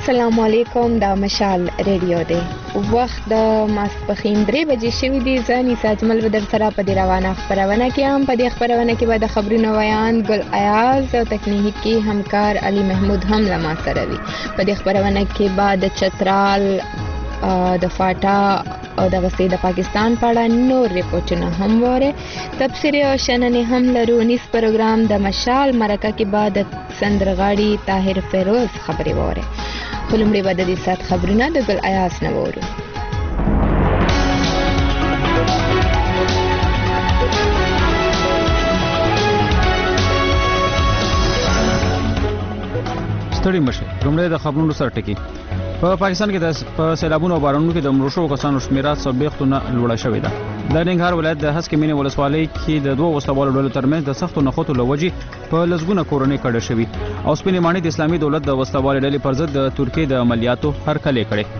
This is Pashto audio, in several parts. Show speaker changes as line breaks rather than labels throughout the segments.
السلام علیکم دا مشال ریډیو دی وخت د ماسپخین 3 بجې شوي دي ځاني ساجمل بدر سره په دی روانه خبرونه کې هم په دې خبرونه کې به د خبرونو ویان ګل ایاز او تکنیکی همکار علي محمود هم لما سره وي په دې خبرونه کې بعد چترال د فاټا او د غسې د پاکستان په اړه نور ریپورتونه هم وره تبصره او شننې هم لرو نیس پروګرام د مشال مرکه کې بعد سندرغاړي طاهر فیروز خبري وره پلمړي بعد د سات خبرونه د ګل ایاس نه وره
ستړي مشه لومړی د خبرونو سره ټکی په پاکستان کې د سیلابونو او بارانونو کې د مړو شوو کسانو شمیره 40 نه لوړه شوې ده د ننګرهار ولایت د هسکې مینې ولسوالۍ کې د دوه وسلوالو ډلو ترمنځ د سختو نښتو له وجې په لسګونه کورنۍ کډه شوي او سپینې ماڼۍ د اسلامي دولت د وسلوالې ډلې پر ضد د ترکیې د عملیاتو هرکلی کړی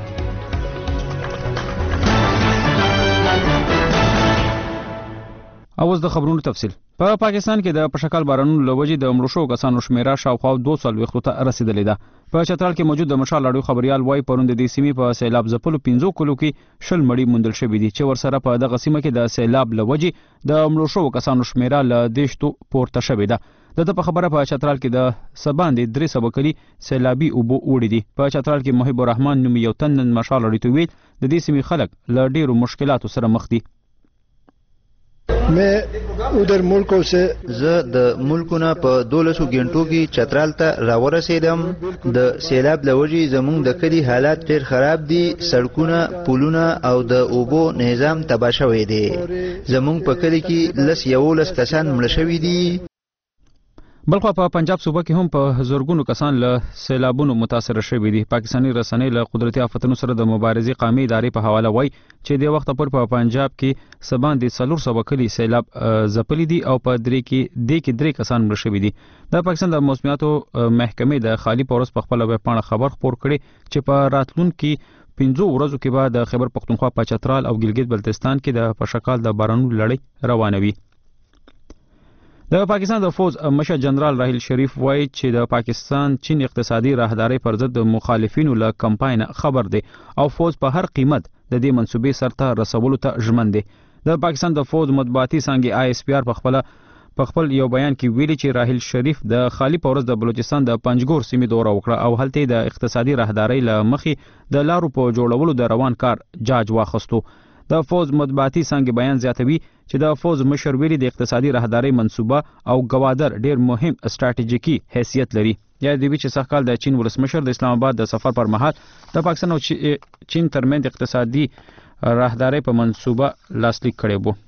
اوس د خبرونو تفصیل په پاکستان کې د پشکال بارانونو له وجې د مړو شوو کسانو شمیره شاوخوا 240 ته رسیدلې ده په چترال کې موجود د مشال اړیو خبريال وای پروند د دې سیمې په سیلاب ځپلو 15 کلو کې شل مړي موندل شوي دي چې ورسره په دغه سیمه کې د سیلاب له وجې د مړو شوو کسانو شمیره له 10 پورته شوې ده د په خبره په چترال کې د سباندې 3 سبکلي سیلابي اوبو وړي دي په چترال کې محب الرحمن نوم یو تن مشال اړیو ته ویل د دې سیمې خلک له ډیرو مشکلاتو سره مخ دي
मैं उधर मुल्कों से
زه د ملکونه په 12 غنټو کې چترال ته راورسېدم د سیلاب لوجي زموږ د کلی حالات ډېر خراب دي سړکونه پلونه او د اوبو نظام تباه شوی دی زموږ په کلی کې لس یولس کسان مړ شوي دي
بلخو په پنجاب صوبه کې هم په زورګونو کسان له سیلابونو متاثر شوي دي پاکستاني رسنۍ له قدرتي آفتونو سره د مبارزې قومي ادارې په حواله وایي چې د وخت پر په پنجاب کې سباندې 400 کلی سیلاب ځپلي دي او په درې کې 3 کسان مړ شوي دي د پاکستان د موسمیاتو محکمې د خالی پورس په خپل ویب پاڼه خبر خپور کړي چې په راتلونکو 15 ورځو کې بعد د خیبر پختونخوا په چترال او ګلګت بلتستان کې د پشکال د بارانونو لړۍ روانوي د پاکستان د فوج مشر جنرال راحیل شریف وایي چې د پاکستان چین اقتصادي راهداري پر ضد مخالفینو له کمپاین خبر دی او فوج په هر قیمت د دې منسوبې سرته رسولو ته ژمن دی د پاکستان د فوج مطبوعاتي څنګه آی اس پی آر په خپل یو بیان کې ویلي چې راحیل شریف د خالی پورس د بلوچستان د پنجګور سیمې دوره وکړه او هلته د اقتصادي راهداري له مخې د لارو په جوړولو د روان کار جاج واخستو د فوج مطبوعاتي څنګه بیان زیاتوي چې د فوج مشر ویلي د اقتصادي راهداري منصوبه او گوادر ډیر مهم استراتیژیکي حیثیت لري یا د ویچ سخکال د چین ولسمشر د اسلام آباد د سفر پر مهال د پاکستان او چین ترمنځ اقتصادي راهداري په منصوبه لاسلیک کړي وو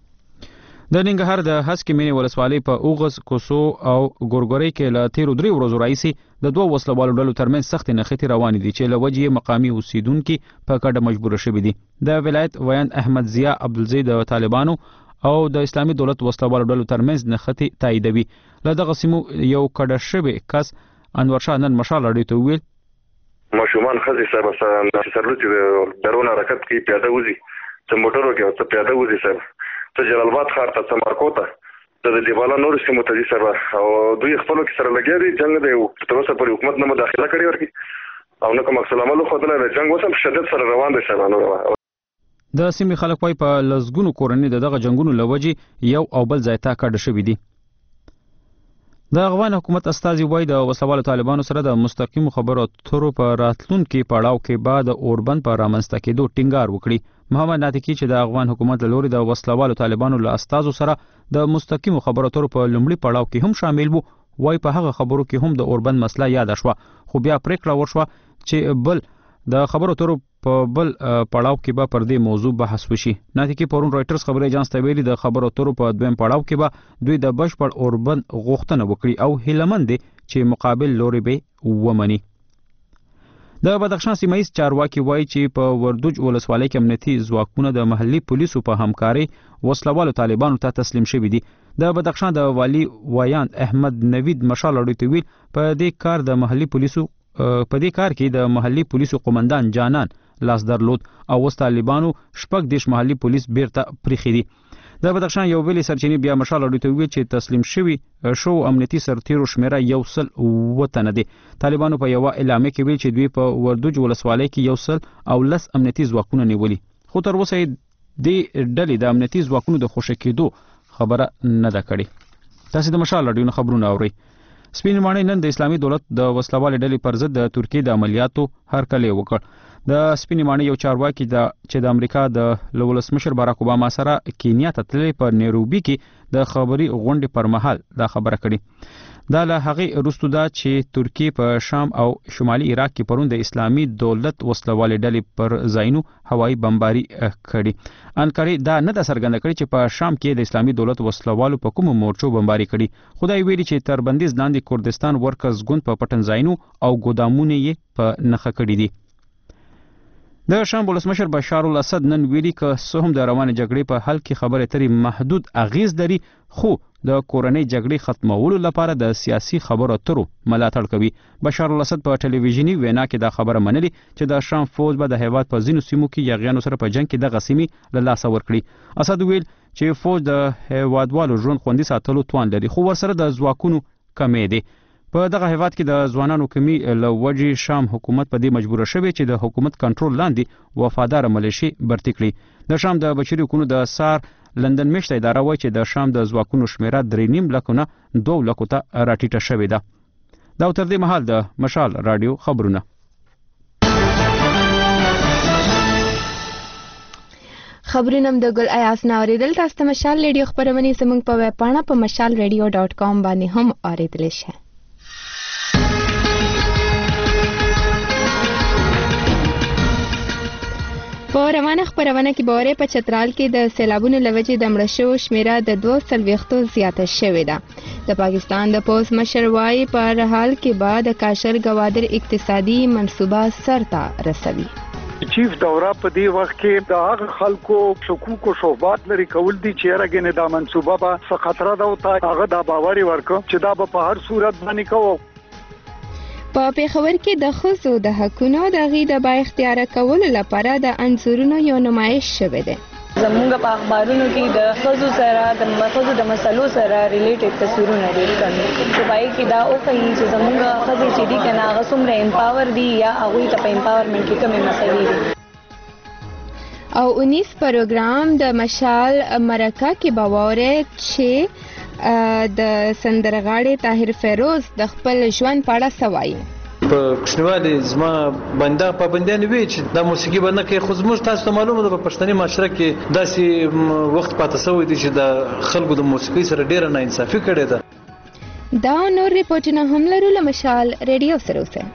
د ننګرهار د هسکې مینې ولسوالۍ په اوغز کوسو او ګورګورۍ کې له تیرو 3 ورځو راهیسې د دوه وسلوالو ډلو ترمنځ سختې نښتې روانې دي چې له وجې مقامي اوسیدونکي په کډه مجبور شوي دي د ولایت ویان احمد ضیا عبدالزی د طالبانو او د اسلامي دولت وسلوالو ډلو ترمنځ نښتې تاییدوي له دغه سیمو یو کډه شوی کس انور شاه نن مشال اړیو ته ویل
ماشومان ښځې صاحب چې سرلوڅي د درون حرکت کې پیاده وځي څه موټرو کې څه پیاده وځي صاحب ته جلال آباد ښار ته سمارکو ته د دیواله نور سیمو ته دي سره او دوی خپلو کې سره لګیا دي جنګ د تر اوسه پورې حکومت نه مداخله کړې ورکړي او نه کوم عکس العمل ښودلی د جنګ اوس هم شدت سره روان دی صاحبانو
د سیمې خلک وایي په لسګونو کورنۍ د دغه جنګونو له وجې یو او بل ځای ته کډه شوي دي د افغان حکومت استازي وایي د وسلوالو طالبانو سره د مستقیمو خبرو اترو په راتلونکي پړاو کې بعد اوربند په رامنځته کېدو ټینګار وکړي محمد ناتقي چې د افغان حکومت له لوري د وسلوالو طالبانو له استازو سره د مستقیمو خبرو اترو په لومړي پړاو کې هم شامل وو وایي په هغه خبرو کې هم د اوربند مسله یاد شوه خو بیا پریکړه وشوه چې بل د خبرو اترو په بل پړاو کې به پر دې موضوع بحث وشي ناتقي پرون رويټرز خبري اژانس ته ویلي د خبرو اترو په دویم پړاو کې به دوی د بشپړ اوربند غوښتنه وکړي او هیلمند دي چې مقابل لوري به ومني د بدخشان سیمایي چارواکي وایي چې په وردوج ولسوالۍ کې امنیتي ځواکونه د محلي پولیسو په همکاري وسلوالو طالبانو ته تسلیم شوي دي د بدخشان د والی ویان احمد نوید مشال اړیو ته ویل په دې کار کې د محلي پولیسو قومندان جانان لاس درلود او اوس طالبانو شپږ دیش محلي پولیس بیرته پریخي دي د بدخشان یو بل سرچینې بیا مشال اړوي ته وی چې تسلیم شوی شو امنیتي سرتیرو شمیره 100 تنه دي. طالبانو په یو اعلامیه کې ویل چې دوی په وردوج ولسوالۍ کې 110 امنیتي ځواکونه نیولي، خو تر اوسه د ډلې د امنیتي ځواکونو د خوشی کېدو خبره نه ده کړې. تاسو د مشال اړوي خبرونه اورئ. سپین ماڼۍ نن د اسلامي دولت د وسلوالې ډلې پر ضد د ترکیې د عملیاتو هرکلی وکړ. د سپین ماڼۍ یو چارواکي چې د امریکا د ولسمشر باراک اوباما سره کینیا ته تللی په نیروبي کې د خبري غونډې پر مهال دا خبره کړې. دا له هغې وروسته ده چې ترکیې په شام او شمالي عراق کې پرون د اسلامي دولت وسلوالې ډلې پر ځایونو هوایي بمباري کړې. انکارې دا نه ده څرګنده کړې چې په شام کې د اسلامي دولت وسلوالو په کومو مورچو بمباري کړي، خو دا یې ویلي چې تر بندیز لاندې کردستان ورکرز ګوند په پټن ځایونو او ګودامونه یې په نښه کړي دي. د شام ولسمشر بشار الاسد نن ویلي که څه هم د روانې جګړې په حل کې خبرې اترې محدود اغیز لري، خو د کورنۍ جګړې ختمولو لپاره د سیاسي خبرو اترو ملاتړ کوي. بشار الاسد په ټلویزیوني وینا کې دا خبره منلي چې د شام فوج به د هیواد په ځینو سیمو کې یاغیانو سره په جنگ کې دغه سیمې له لاسه ورکړي. اسد ویل چې فوج د هیوادوالو ژوند خوندي ساتلو توان لري، خو ورسره د ځواکونو کمی دی. په دغه هیواد کې د ځوانانو کمی له وجې شام حکومت په دې مجبور شوی چې د حکومت کنټرول لاندې وفادار ملیشي برتي کړي. د شام د بشري حقوقو د سار لندن میشته اداره وایي چې د شام د ځواکونو شمیره 3.5 لکه نه 2 لکه ته راټیټه شوې ده. دا تر دې مهال د مشال رادیو خبرونه.
خبرونه د ګل ایاس ناوریدل. تاسو ته مشال رادیو خبرونه زموږ په ویب پاڼه په mashalradio.com باندې هم اوریدل شي. په روانه خبرونه کې باورې په چترال کې د سیلابونو لوجې د مړه شوو شمیره د 240 زیاته شوې ده. د پاکستان د پوز مشر وايي په حال کې بعد کاشر گوادر اقتصادي منصوبه سرته رسوي.
چیف دوره په دې وخت کې د هغه خلکو شکوک او شوبات لري کول دي چې راګنه دا منصوبه به څه خطر ده او هغه دا باور ورکو چې دا به په هر صورت باندې کوو.
په پیښور کې د ښځو د حقونو د غي د با اختیار کولو لپاره د انځورونو یو نمایش شوه دی.
زمونږ په اخبارونو کې د ښځو سره د ښځو د مسلو سره ریلیټډ تصویرونه ډېر کړي چې پای کې دا او کوي چې زمونږ ښځې چې دي کنه هغه څومره امپاور دي یا هغه ته په امپاورمنت کې کومې مسلې دي.
او 19 پروګرام د مشال مرکه کې باوره چې د سندرغاړي طاهر فیروز د خپل ژوند په اړه سوایي.
په کښنوالي زما بنده پابندیان وی چې د موسیقي باندې کې خو زموږ تاسو ته معلومه ده په پښتني معاشره کې داسې وخت پاتې شوی دی چې د خلکو د موسیقي سره ډیره ناانصافي کړې ده.
دا نور ریپورتونه هم لرو له مشال رادیو سره اوسه.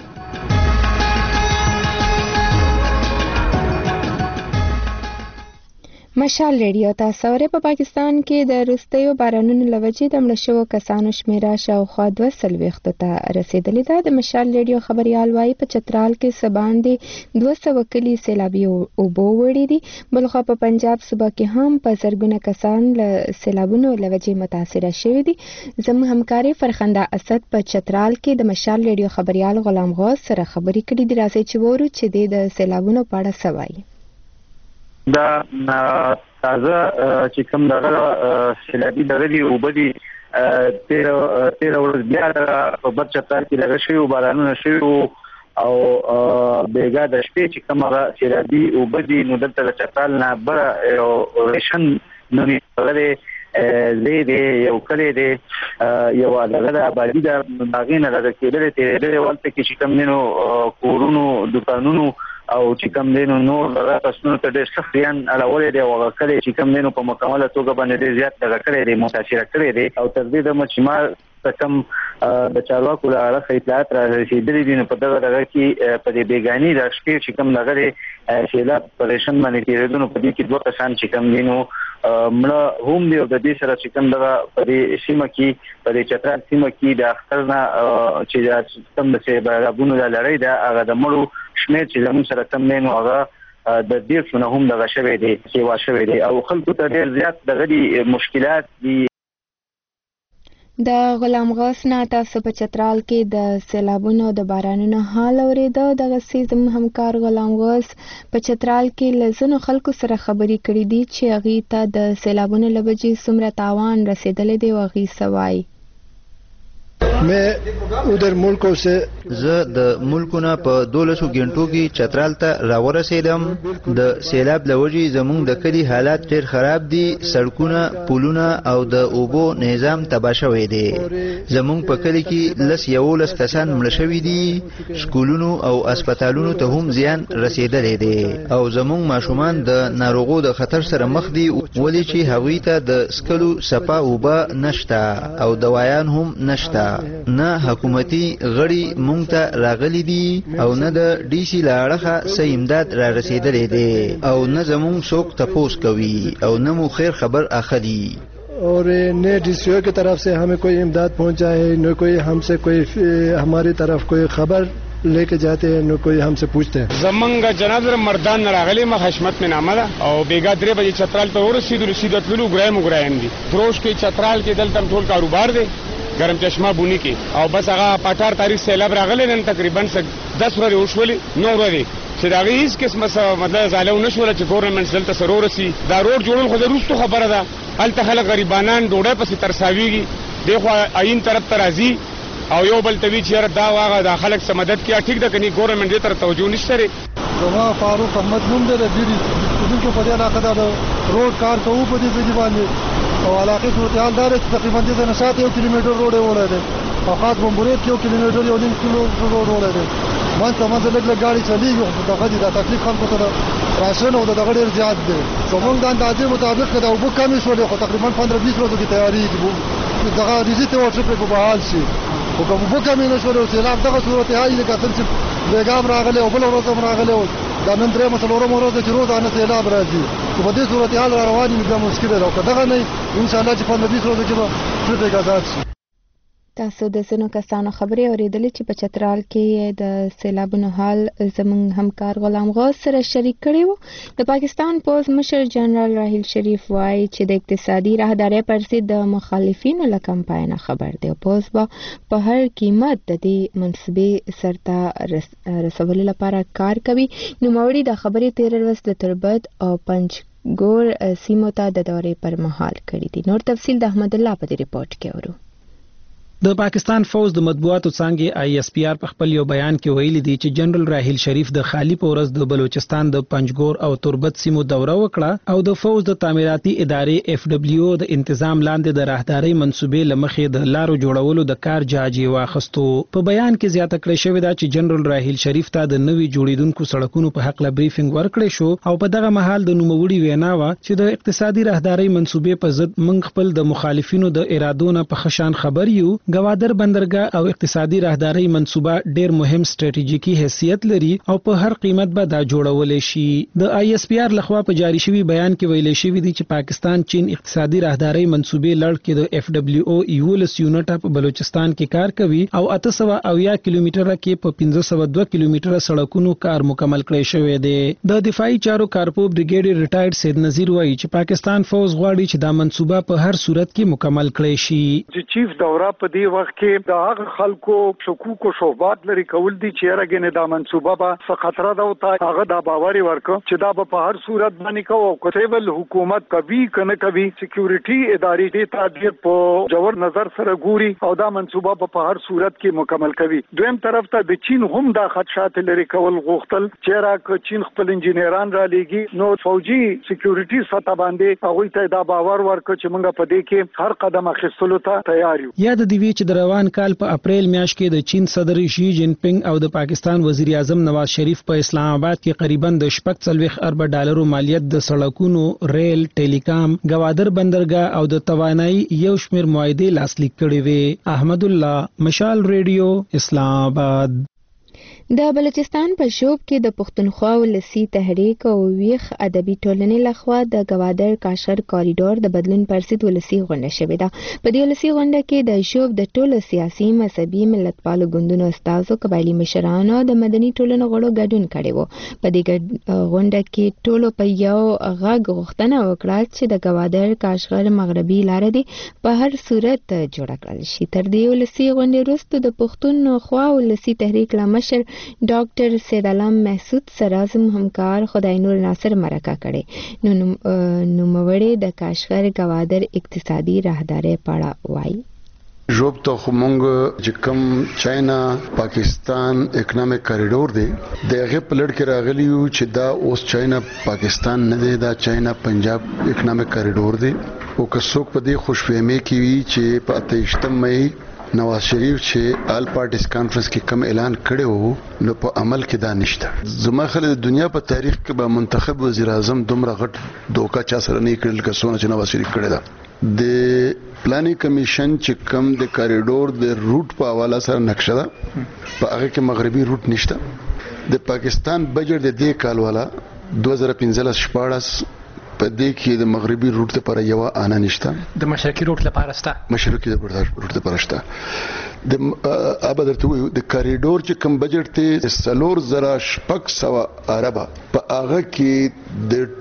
مشال رادیو تاسو اورئ. په پاکستان کې د روستیو بارانونو لوجې د مړه شوو کسانو شمیره شاوخوا 240 ته رسیدلې ده. د مشال رادیو خبريال وايي په چترال کې سباندې 200 کلی سیلابي اوبو وړي دي. بلخوا په پنجاب صوبه کې هم په زرګونه کسان له سیلابونو لوجې متاثر شوي دي. زموږ همکاري فرخنده اسد په چترال کې د مشال رادیو خبريال غلام غوث سره خبرې کړې دي. راځي چې وورو چې د سیلابونو په اړه سوایي.
دا تازه چې کوم دغه سیلابي دغه او بدی 13 ورځې بیا په برچتار کې لږ شوی بارانونه شوی او بیګا د شپې چې کوم سیلابي او بدی نو دلته چتال نه بر ریشن نوې لري زه یو کلی دی یو دغه آبادی د باغینه د کېدل ته ولته کې چې کوم نو کورونو دکانونو او چې کوم دینو نور دغه تاسو ته ډېر سخت بیان اړولې دی او کله چې کوم دینو په مکمله توګه باندې زیات دغه کړی دی متاثر کړی دی او تر دې د مچمار تکم د چارواکو له اړه اطلاعات را رسیدلې دي. په دغه کې په دې بیګانی د شپې چې کوم دغه سیلاب پریشن باندې تیرېدونکو په دې کې 2 کسان چې کوم دینو مړه هم دی او د دې سره چې کوم دغه په دې سیمه کې په دې چترال سیمه کې د اخترنا چې کوم د سیلابونو لړۍ ده هغه د مړو شمیر چې زموږ سره کم نه نو هغه د دې څخه هم دغه شوی دی چې وا شوی دی او خلکو ته ډېر زیات دغه مشکلات دي.
د غلام غوث نه تاسو په چترال کې د سیلابونو د بارانونو حال اوریدو. دغه سیزم همکار غلام غوث په چترال کې لزنو خلکو سره خبري کړې دي چې هغه ته د سیلابونو لبجې څومره تاوان رسیدلې دی او هغه سوای.
मैं उधर मुल्कों से
زه د ملکونه په 12 غنټو کې چترال ته راورسېدم. د سیلاب لوجي زموږ د کلی حالات ډېر خراب دي. سړکونه، پلونه او د اوبو نظام تباه شوی دی. زموږ په کلی کې 11 کسان مړ شوي دي. سکولونو او هسپتالونو ته هم زیان رسیدلی دی او زموږ ماشومان د ناروغو د خطر سره مخ دي ولې چې هغوی ته د سکلو صفا اوبه نشته او دوایان هم نشته. نه حکومتي غړي مونږ ته راغلي دي او نه د ډي سي لاړخه څه امداد را رسیدلی دی او نه زموږ څوک تپوس کوي او نه مو خیر خبر اخلي.
और ने डीसीओ की तरफ से हमें कोई इमदाद पहुंचा है, न कोई हमसे कोई हमारी तरफ कोई खबर लेके जाते हैं, न कोई हमसे पूछते हैं.
زمنګ جناب مردان راغلي ما حشمت من عمله او بیګا 3 بجې چترال ته ورسېدو تلو ګرایم دي. فروش کې چترال کې دلته ټول کاروبار دی ګرم چشمه بونی کې او بس هغه 18 تاریخ سیلاب راغلی نن تقریبا 10 ورځې وشولې 9 ورځې چې دا هیڅ قسمه مطلب زالو نشول چې ګورنمنت دلته سرور سي. دا روډ جوړول خو دروستو خبره ده. الته خلک غریبانان ډوډۍ پسې ترساویږي دغه عین طرف ته راځي او یو بل توی چې دا واغه د خلک سم مدد کیا ټیک ده کني ګورنمنت دې تر توجه نشته لري.
زما فاروق احمد نوم دی د بیري دغه په دې علاقه دا روډ کار کوو په دې باندې او علاقه صورتحال دار تقریبا د 7 کیلومتر روډ ولا ده او خاص بمبوريت یو کیلومتر یو نیم کیلومتر روډ ولا ده. مان ته مزه لګ ګاډي چلیږي خو دغه دي دا تکلیف خلکو ته راشن او دغه ډیر زیات دی. زمونږ د اندازې مطابق دا وبو کمی شولې خو تقریبا 15-20 ورځې کی تیاری دي دغه ریزیته ورته په بحال شي خو کوم وبو کمی نه شولې او سیلاب دغه صورتحال دي کتل چې بیګام راغله او بل ورځ راغله دا نن درې مسلورو مرزه چې روزانه سیلاب راځي په دې صورتحال رواني د مشکل ده او دغه نه ان شاء الله چې 15-20 ورځې کې به څه پیګازات شي.
تاسو د سونو کسانو خبرې اوریدلې چې په چترال کې د سیلابونو حال زموږ همکار غلام غوث سره شریک کړي وو. د پاکستان پوز مشر جنرال راحیل شریف وایي چې د اقتصادي راهدارۍ پر ضد د مخالفینو له کمپاین خبر دی. پوز په هر قیمت د دې منصبې سرته رسولو لپاره کار کوي. نوموړي د خبرې 13 ورځې د تربت او پنجګور سیمو ته د دورې پر مهال کړي دي. نور تفصیل د احمد الله په دې ریپورت کې اورو.
د پاکستان فوز د مطبوعاتو څنګه ISPR په خپل یو بیان کې ویلي دی چې جنرال راحیل شریف د خالی پورز د بلوچستان د پنجګور او تربت سیمو دوره وکړه او د فوز د تعمیراتي ادارې FWO د تنظیم لاندې د راهدارۍ منصوبې لمخې د لارو جوړولو د کار جاجي واخستو. په بیان کې زیاته کړی شوې ده چې جنرال راحیل شریف ته د نوي جوړیدونکو سړکونو په حق لا بریفینګ ورکړی شو او په دغه مهال د نوموړي وینا و چې د اقتصادي راهدارۍ منصوبې په ضد منځ خپل د مخالفینو د ارادو نه په خشان خبر یو. گوادر بندرګاه او اقتصادي راهدارۍ منصوبه ډیر مهم ستراتیژیکي حیثیت لري او په هر قیمت به دا جوړول شي. د ISPR لخوا په جاری شوی بیان کې ویل شوی دی چې پاکستان چین اقتصادي راهدارۍ منصوبې لړ کې د FWO یولس یونټ په بلوچستان کې کار کوي او 800 کیلومتره کې په 1502 کیلومتره سړکونو کار مکمل کړی شوی دی. د دفاعي چارو کارپو بریګیډیر ریټایرډ سید نذیر وایي چې پاکستان فوز غواړي چې دا منصوبه په هر صورت کې مکمل کړي شي.
چې چیف دوره په دې وخت کې د هغه خلکو شکوک او شوبات لري کول دي چې راګنه دا منصوبه به څه خطر ده او هغه دا باور ورکو چې دا په هر صورت باندې کوو کوټیبل حکومت کوي کنه کوي سکیورټي ادارې دې ته په جوړ نظر سره ګوري او دا منصوبه په هر صورت کې مکمل کوي. دویم طرف ته د چین هم دا خدشات لري کول غوښتل چې را چین خپل انجینران را لېږي نو فوجي سکیورټي سطح باندې هغه ته دا باور ورکو چې موږ په دې کې هر قدم اخیستلو ته تیار یو.
یاد دی چې د روان کال په اپریل میاشت کې د چین صدر شي جین پینګ او د پاکستان وزیر اعظم نواز شریف په اسلام آباد کې قریبا د $40 ارب مالیت د سړکونو، ریل، ټیلیکام، گوادر بندرګاه او د توانایي یو شمېر معاهدې لاسلیک کړې وې. احمد الله، مشال ریډیو، اسلام آباد.
د بلوچستان په شوب کې د پښتونخوا ولسی تحریک او ویخ ادبي ټولنې لخوا د گوادر کاشغر کوریډور د بدلون پر ضد ولسی غونډه شوې ده. په دې ولسی غونډه کې د شوب د ټولو سیاسي مذهبي ملتپالو ګوندونو استازو قبایلی مشرانو د مدني ټولنو غړو ګډون کړی وو. په دې غونډه کې ټولو په یو غږ غوښتنه وکړه چې د گوادر کاشغر مغربي لار دي په هر صورت جوړ کړل شي. تر دې ولسی غونډې وروسته د پښتونخوا ولسی تحریک لمشر ډاکټر سید علم محسود سره زم همکار خدای نور ناصر مرکه کړي. نو موړې د کاشغر گوادر اقتصادي راهداري پاړه وایي.
جوب ته خمونګ چې کوم چاینا پاکستان اکونومیک کوریډور دی دغه په لړ کې راغلی یو چې دا اوس چاینا پاکستان نه دی، دا چاینا پنجاب اکونومیک کوریډور دی. او که څوک په دې خوشفهمي کې وي چې په 28 مې نواز شریف چې آل پارټیز کانفرنس کې کوم اعلان کړی وو نو په عمل کې دا نشته. زما خلک د دنیا په تاریخ کې به منتخب وزیر اعظم دومره غټ دوکا چا سره نه کړل که څونه چې نواز شریف کړی دا. د پلانینګ کمیشن چې کوم د کوریډور د روټ په حواله سره نقشه ده په هغه کې مغربي روټ نشته. د پاکستان بجټ د دې کال والا 2015-16 په دې کې د مغربي روټ لپاره یو آنا نشته،
د مشرقي روټ لپاره شته،
مشرقي روټ لپاره شته. د ابدرته وي د کوریډور چې کوم بجټ ته 4000 اربه په هغه کې د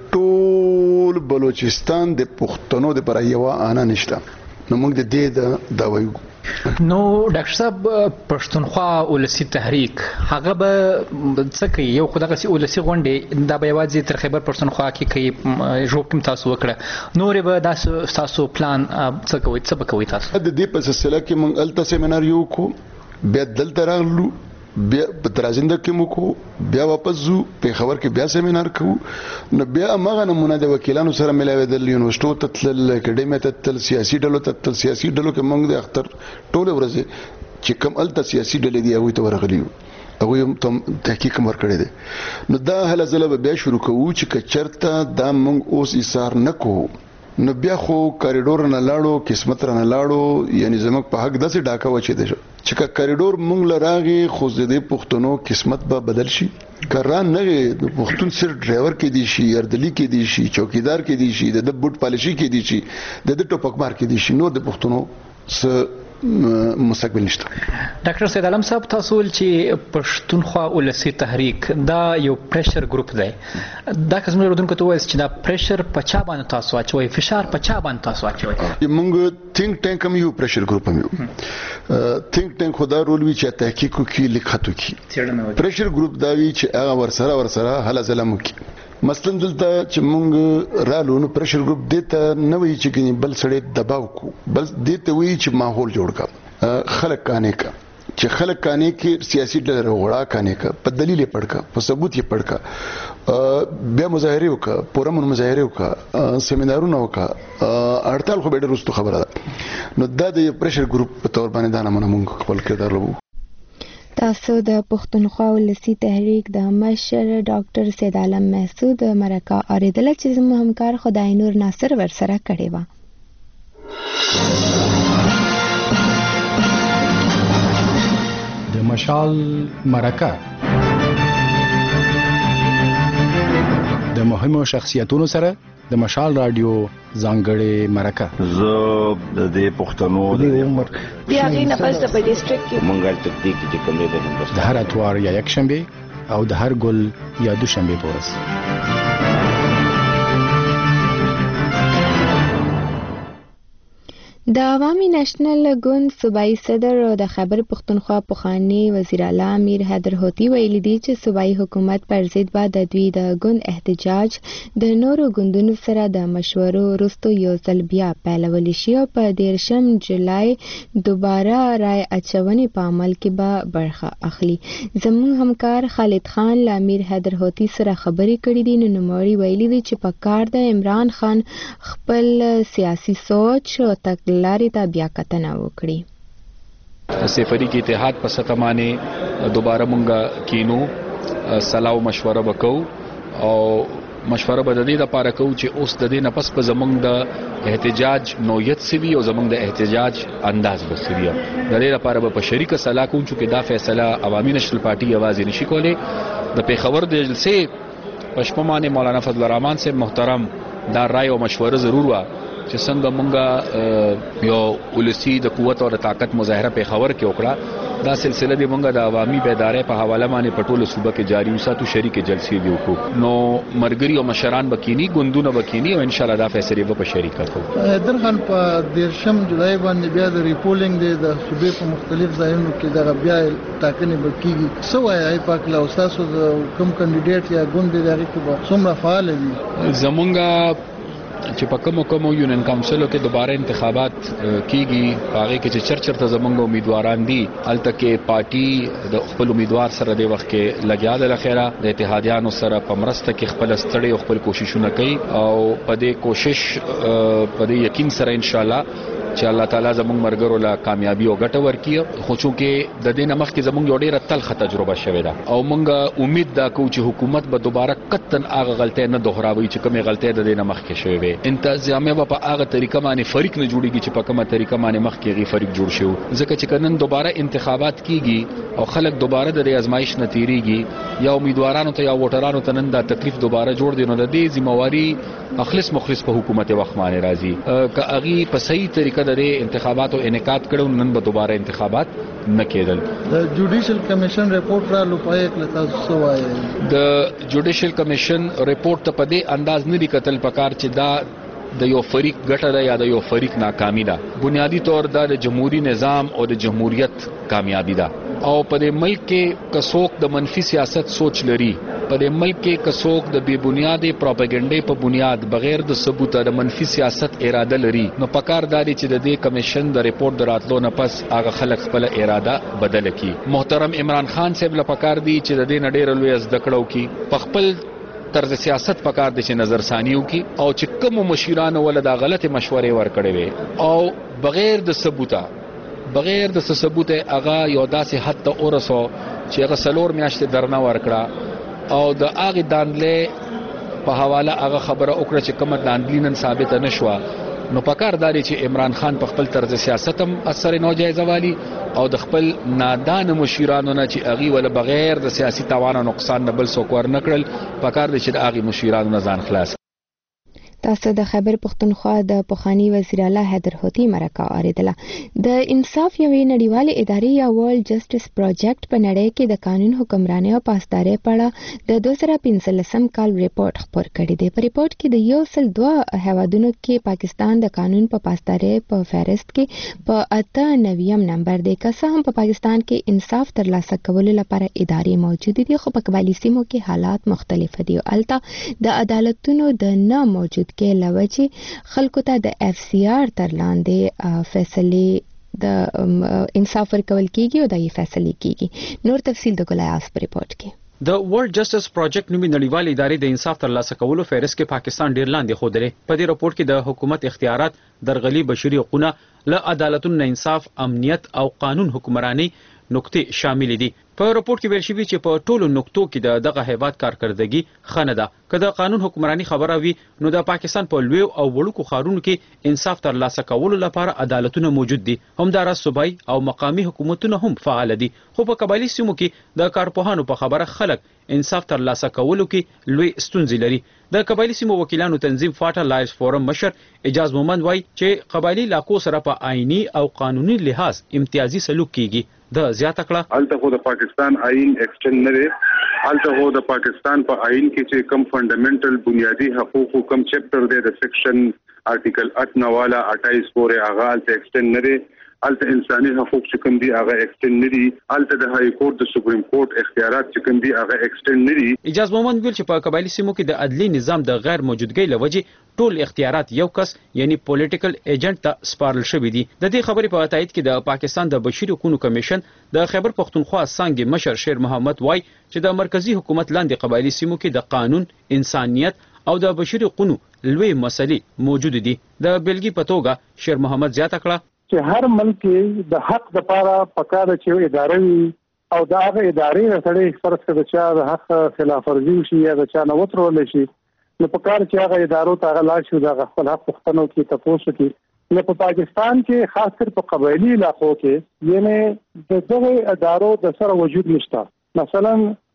ټول بلوچستان د پښتنو لپاره یو آنا نشته. نو موږ د دې دا وایو.
نو ډاکټر صاحب پښتونخوا ولسی تحریک هغه به څه کوي؟ یو خدغه سی ولسی غونډه دا به یوازې تر خیبر پښتونخوا کې کوي جوړ کوم تاسو وکړه نورې به تاسو پلان څه کوي څه به کوي تاسو؟
د دې په سلسله کې موږ الته سیمینار یو کو بیا دلته راغلو بیا په ترازنده کې مو کو بیا واپس زو په خبر کې بیا سیمینار کوو. نو بیا هغه نمونه د وکیلانو سره ملاوېدل، یونیورسيټو ته تل، اکیډمي ته تل، سیاسي ډلو ته تل. سیاسي ډلو کې موږ د اختر ټوله ورځ چې کوم الته سیاسي ډلې دی هغه ته ورغلیو، هغه هم تحقیق مر کړی دی. نو دا هله زله بیا شروع کوو چې چرته دا موږ اوس ایثار نه کوو. نو بیا خو کوریډور نه لاړو، قسمت نه لاړو، یعنی زموږ په حق داسې ډاکه وچې دی چې کوریډور مونږ لراغي خو د پښتنو قسمت به بدل شي. کران نه د پښتون سر ډرایور کې دی شي، اردلی کې دی شي، چوکیدار کې دی شي، د بوت پالیشي کې دی شي، د ټوپک مار کې دی شي، نو د پښتنو س مستقبل نشته.
ډاکټر سید علم صاحب تاسو ول چې پښتونخوا ولسی تحریک دا یو پریشر ګروپ دی. دا کوم ردونکو ته وایي چې دا پریشر په چا باندې تاسو اچوي، فشار په چا باندې تاسو اچوي؟
موږ ثینک ټانک هم یو پریشر ګروپ هم یو. ثینک ټانک خدا رول وی چې تحقیق کوي، لیکاتو کوي. پریشر ګروپ دا وی چې هغه ورسره هله زلمو کوي. مثلا دلته چې مونږ رالو نو پریشر ګروپ دته نه وی چې کني بل سړی دباو کو، بل دته وی چې ماحول جوړ کا، خلک کانه کا، چې خلک کانه کې سیاسي ډلې وړا کانه کا، په دلیل یې پړکا، په ثبوت یې پړکا، بیا مظاهره وکا، پورمن مظاهره وکا، سیمینارونه وکا، هړتال خو به ډېر رستو خبره ده. نو دا د پریشر ګروپ په تور باندې دا نه مونږ خپل کردار لرو.
تاسو د پښتونخوا ولسی تحریک د مشر ډاکټر سید علم محسود مرکه اوریدل چې زموږ همکار خدای نور ناصر ورسره کړی و.
د مشال مرکه د مهمو شخصیتونو سره د مشال رادیو ځانګړې مرکه.
زه د پښتنو د عمر
بیا غي نه پس په ډیسټریکټ کې
منګل تکتیک چې کوم دی
د هر اتوار یا یک شنبه او د هر ګل یا دوشنبه پورس.
د عوامي نېشنل ګوند صوبایي صدر او د خیبر پښتونخوا پخوانی وزیر اعلی امیر حیدر هوتي ویلي دي چې صوبایي حکومت پر ضد به د دوی د ګوند احتجاج د نورو ګوندونو سره د مشورو وروسته یو ځل بیا پیلولی شي او په 13 جولای دوباره رای اچونې په عمل کې به برخه اخلي. زموږ همکار خالد خان له امیر حیدر هوتي سره خبرې کړې دي. نو نوموړي ویلي دي چې په کار د عمران خان خپل سیاسي سوچ او لارې ته بیا کتنه وکړي.
سفري کې اتحاد په ستمانه دوباره مونږه کینو، صلاح او مشوره وکاو او مشوره به د دې لپاره کوو چې اوس د دې نفس په زمونږ د احتجاج نوعیت سوي او زمونږ د احتجاج انداز به سوي د دې لپاره به په شریکه سلا کوو چې دا فیصله عوامي نشل پارټي یوازې نشي کولی. د پیښور د جلسې په شپه باندې مولانا فضل الرحمن صاحب محترم دا رائے او مشوره ضرور وا چې څنګه مونږه یو ولسی د قوت او د طاقت مظاهره پیښور کې وکړه، دا سلسله دی مونږه د عوامي بیدارۍ په حواله باندې په ټوله صوبه کې جاری وساتو، شریک جلسې دی وکړو. نو مرګري او مشران بکینی ګوندونه بکینی او ان شاء الله دا فیصله په شریکه کوو.
درخان په 13 جولای باندې بیا د ریپولینګ دی د صوبې په مختلف ځایونو کې د بیا ټاکنې بکیږي. سو وايي پاک له استادو کوم کاندیدټ یا ګوند دی هغه کې څومره فعال دي؟ زمونږه چې په کوم یونین کونسل کې دوباره انتخابات کیږي، هغه کې چې چرچرته زمونږ امیدواران دي الته کې پارټي د خپل امیدوار سره د وخت کې لګیا د لخيره د اتحادیانو سره په مرسته کې خپل ستړي او خپل کوششونه کوي او په دې کوشش په دې یقین سره ان شاء الله چې الله تعالی زموږ مرګرو لا کامیابی او ګټه ورکړي. خو چې د دې نمخ کې زموږ یو ډیره تلخه تجربه شوې ده او موږ امید دا کوو چې حکومت به دوباره قطن هغه غلطۍ نه دوهراوي چې کومه غلطۍ د دې نمخ کې شوې وي. انتظامیه به په هغه طریقه باندې فریق نه جوړیږي چې په کومه طریقه باندې مخ کې غي فریق جوړ شو، ځکه چې کنن دوباره انتخابات کیږي او خلک دوباره د ازمایش نه تیریږي یا امیدوارانو ته یا ووټرانو ته نن دا تکلیف دوباره جوړ دي. نو د دې ذمہواری اخلص مخلص په حکومت وخت باندې راځي که اغي په صحیح طریقه د انتخاباتو انعقاد کړو، نن به دوباره انتخابات نه کېدل. د جوډیشل کمیشن ریپورت را لوپای کړه تاسو وایي د جوډیشل کمیشن ریپورت ته په دې انداز نه لیکتل پکار چې دا د یو فریق ګټه ده یا د یو فریق ناکامی ده. بنیادی طور دا د جمهوریت نظام او د جمهوریت کامیابی ده او په دې ملک کې کڅوک د منفي سیاست سوچ لري، په دې ملک کې کڅوک د بے بنیادې پروپاګاندا په بنیاد بغیر د ثبوت د منفي سیاست اراده لري، نو پکار داري چې د دې کمیشن د ریپورت دراتلو نه پس هغه خلک خپل اراده بدل کړي. محترم عمران خان صاحب له پکار دي چې د دې نډیر لوی زده کړو کې په خپل طرز سیاست پکار دي چې نظر ثانیو کی او چې کوم مشیرانو ول دا غلط مشورې ورکړي وي او بغیر د ثبوت هغه یو داسې حد ته ورسو چې هغه سلور میاشتې درنه ورکړه او د هغه دانلې په حواله هغه خبره وکړه چې کومه دانلې نن ثابت نشوه. نو پکار داري چې عمران خان په خپل طرز سیاست هم اثر نه جایزه والی او د خپل نادان مشیرانو نه چې اغي ول بغیر د سیاسي توان او نقصان نه بل څوک ور نکړل، پکار دي چې د اغي مشیرانو نه ځان خلاص.
تاسو د خیبر پختونخوا د پخوانی وزیر اعلی حیدر هوتی مرکه اوریدله. د انصاف یوې نړیوالې ادارې یا ورلد جسټس پروجیکټ په نړۍ کې د قانون حکمرانۍ او پاسدارۍ په اړه د 2015 کال ریپورت خپور کړی دی. په ریپورت کې د 102 هیوادونو کې پاکستان د قانون په پاسدارۍ په فهرست کې په 98 نمبر دی. که څه هم په پاکستان کې انصاف ترلاسه کولو لپاره ادارې موجود دي، خو په قبایلی سیمو کې حالات مختلف دي. البته د عدالتونو د نه موجود کې لوجه خلکو ته د اف سی آر تر لاندې فیصله د انصاف ورکول کیږي او د فیصله کیږي. نور تفصیل د ګلایاس په ریپورت کې.
د ورلد جسټس پروجیکټ نومي نړیوالې ادارې د انصاف ترلاسه کولو فهرست کې پاکستان ډیر لاندې خوده. په دې رپورت کې د حکومت اختیارات، درغلي بشري حقوقونه، له عدالتونو انصاف، امنیت او قانون حکمرانی نقطې شامل دي. په رپورت کې ویل شوی چې په ټولو نقطو کې دغه هیواد کارکردګي خنه ده. که د قانون حکمرانی خبره وي نو د پاکستان په لوی او وړوکو ښارونو کې انصاف ترلاسه کولو لپاره عدالتونه موجود دي. همداراز صوبایي او مقامي حکومتونه هم فعال دي، خو په قبایلی سیمو کې د کارپوهانو په خبره خلک انصاف ترلاسه کولو کې لوی ستونزې لري. د قبایلی سیمو وکیلانو تنظیم فاټا لایرز فورم مشر اجاز مومند وایي چې قبایلی علاقو سره په آئینی او قانوني لحاظ امتیازي سلوک کیږي. د زیاته کړه
الته د پاکستان آئین ایکسټند نه لري، الته د پاکستان په آئین کې چې کم فندامنټل بنیادی حقوق کم چپټر دی د سیکشن آرټیکل 8 والا 28 پورې هغه الته ایکسټند نه لري. الته انساني حقوق چې کوم دي هغه ایکسټند نه دي، الته د های کورټ د سپریم کورټ اختیارات چې کوم دي هغه ایکسټند نه دي.
اجاز مومند ویل چې په قبایلی سیمو کې د عدلي نظام د غیر موجودګۍ لوجه ټول اختیارات یو کس یعنی پولیټیکل ایجنټ ته سپارل شوی دي. د دې خبرې په تایید کې د پاکستان د بشري حقوقو کمیشن د خیبر پختونخوا څنګه مشر شیر محمد وای چې د مرکزی حکومت لاندې قبایلی سیمو کې د قانون، انسانیت او د بشري حقوقو لوی مسلې موجود دي. د بلګي په توګه شیر محمد زیاته کړه
چې هر ملک د حق د لپاره پکاره چې ادارې او دا هغه ادارې سره فرض کړي چې د حق خلاف ورزي شي یا د چا نه وترول شي، نو په کار چې هغه ادارو ته غلا شو د خپل حق پښتنو کې تاسو کې نو په پاکستان کې خاص کر په قبایلی علاقو کې یعنی دغه ادارو د سره وجود نشته مثلا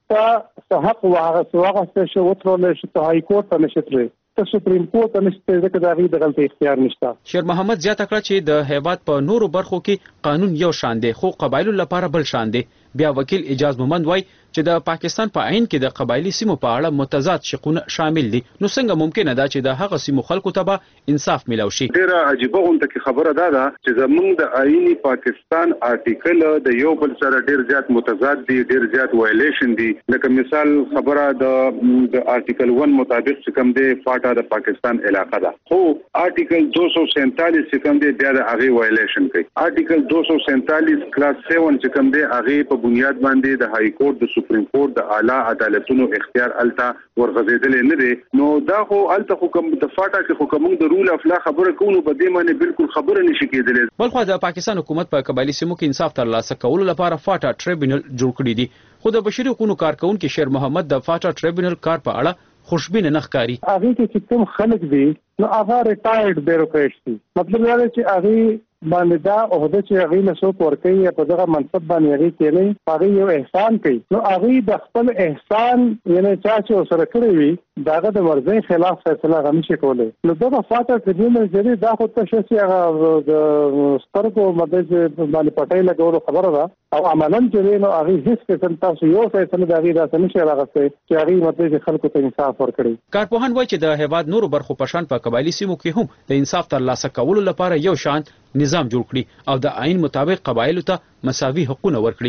تا حق واغه څه وترول شي ته هاي کورټ ته نشي ته سپریم کورټ ته نشته ځکه دا غي د غلطي اختیار نشته.
شیر محمد زیاته کړه چې د هیواد په نورو برخو کې قانون یو شان دی خو قبایلو لپاره بل شان دی. بیا وکیل اجاز مومند وای چې د پاکستان په عین کې د قبایلی سیمو په اړه متضاد شقونه شامل دي نو څنګه ممکن ده چې د هغه سیمو خلکو ته به انصاف ملو شي.
ډیره عجیبه غونډه کې خبره ده چې زمونږ د آئینی پاکستان آرټیکل د یو بل سره ډیر زیات متضاد دي ډیر زیات وایلیشن دي. لکه مثال خبره د آرټیکل 1 مطابق چې کوم دی فاټا د پاکستان علاقه ده خو آرټیکل 247 چې کوم دی بیا د هغه وایلیشن کوي. آرټیکل 247 کلاس 7 چې کوم دی هغه په بنیاد باندې د های کورټ د سپریم کورټ د اعلی عدالتونو اختیار الته ورغځیدل نه دي نو دا خو الته حکم د فاټا کې حکم د رول اف لا خبره کوو په دې معنی بالکل خبره نشي کېدل.
بلخو د پاکستان حکومت په قبایلی سیمو کې انصاف ترلاسه کولو لپاره فاټا ټریبیونل جوړ کړی دی خو د بشري حقوقو کارکونکو شیر محمد د فاټا ټریبیونل کار په اړه خوشبینه نه ښکاري.
هغه کې کوم خلک دي نو هغه ریټایرډ بیوروکریټس دي مطلب دا چې هغه باندې دا عہده چې هغه له سو ورکوي په دغه منصب باندې هغه کېلې هغه یو احسان کوي نو هغه د خپل احسان یعنی چې سره کړی وي داغه د مرزي خلاف فیصله غو نشي کولای نو دغه فاټا ټریبیونل جری دا خو ته شې هغه د سترګو مدد باندې پټای لګولو خبره ده او عملاً چې نو هغه هیڅ قسم تاسو یو فیصله دغه راځي نشي راغسته چې هغه مدد خلکو ته انصاف ورکړي.
کارپوهان وایي چې د هیواد نورو برخو په شان په قبایلی سیمو کې هم د انصاف ترلاسه کولو لپاره یو شان نظام جوړ کړي او د آئین مطابق قبایلو ته مساوي حقوق ورکړي.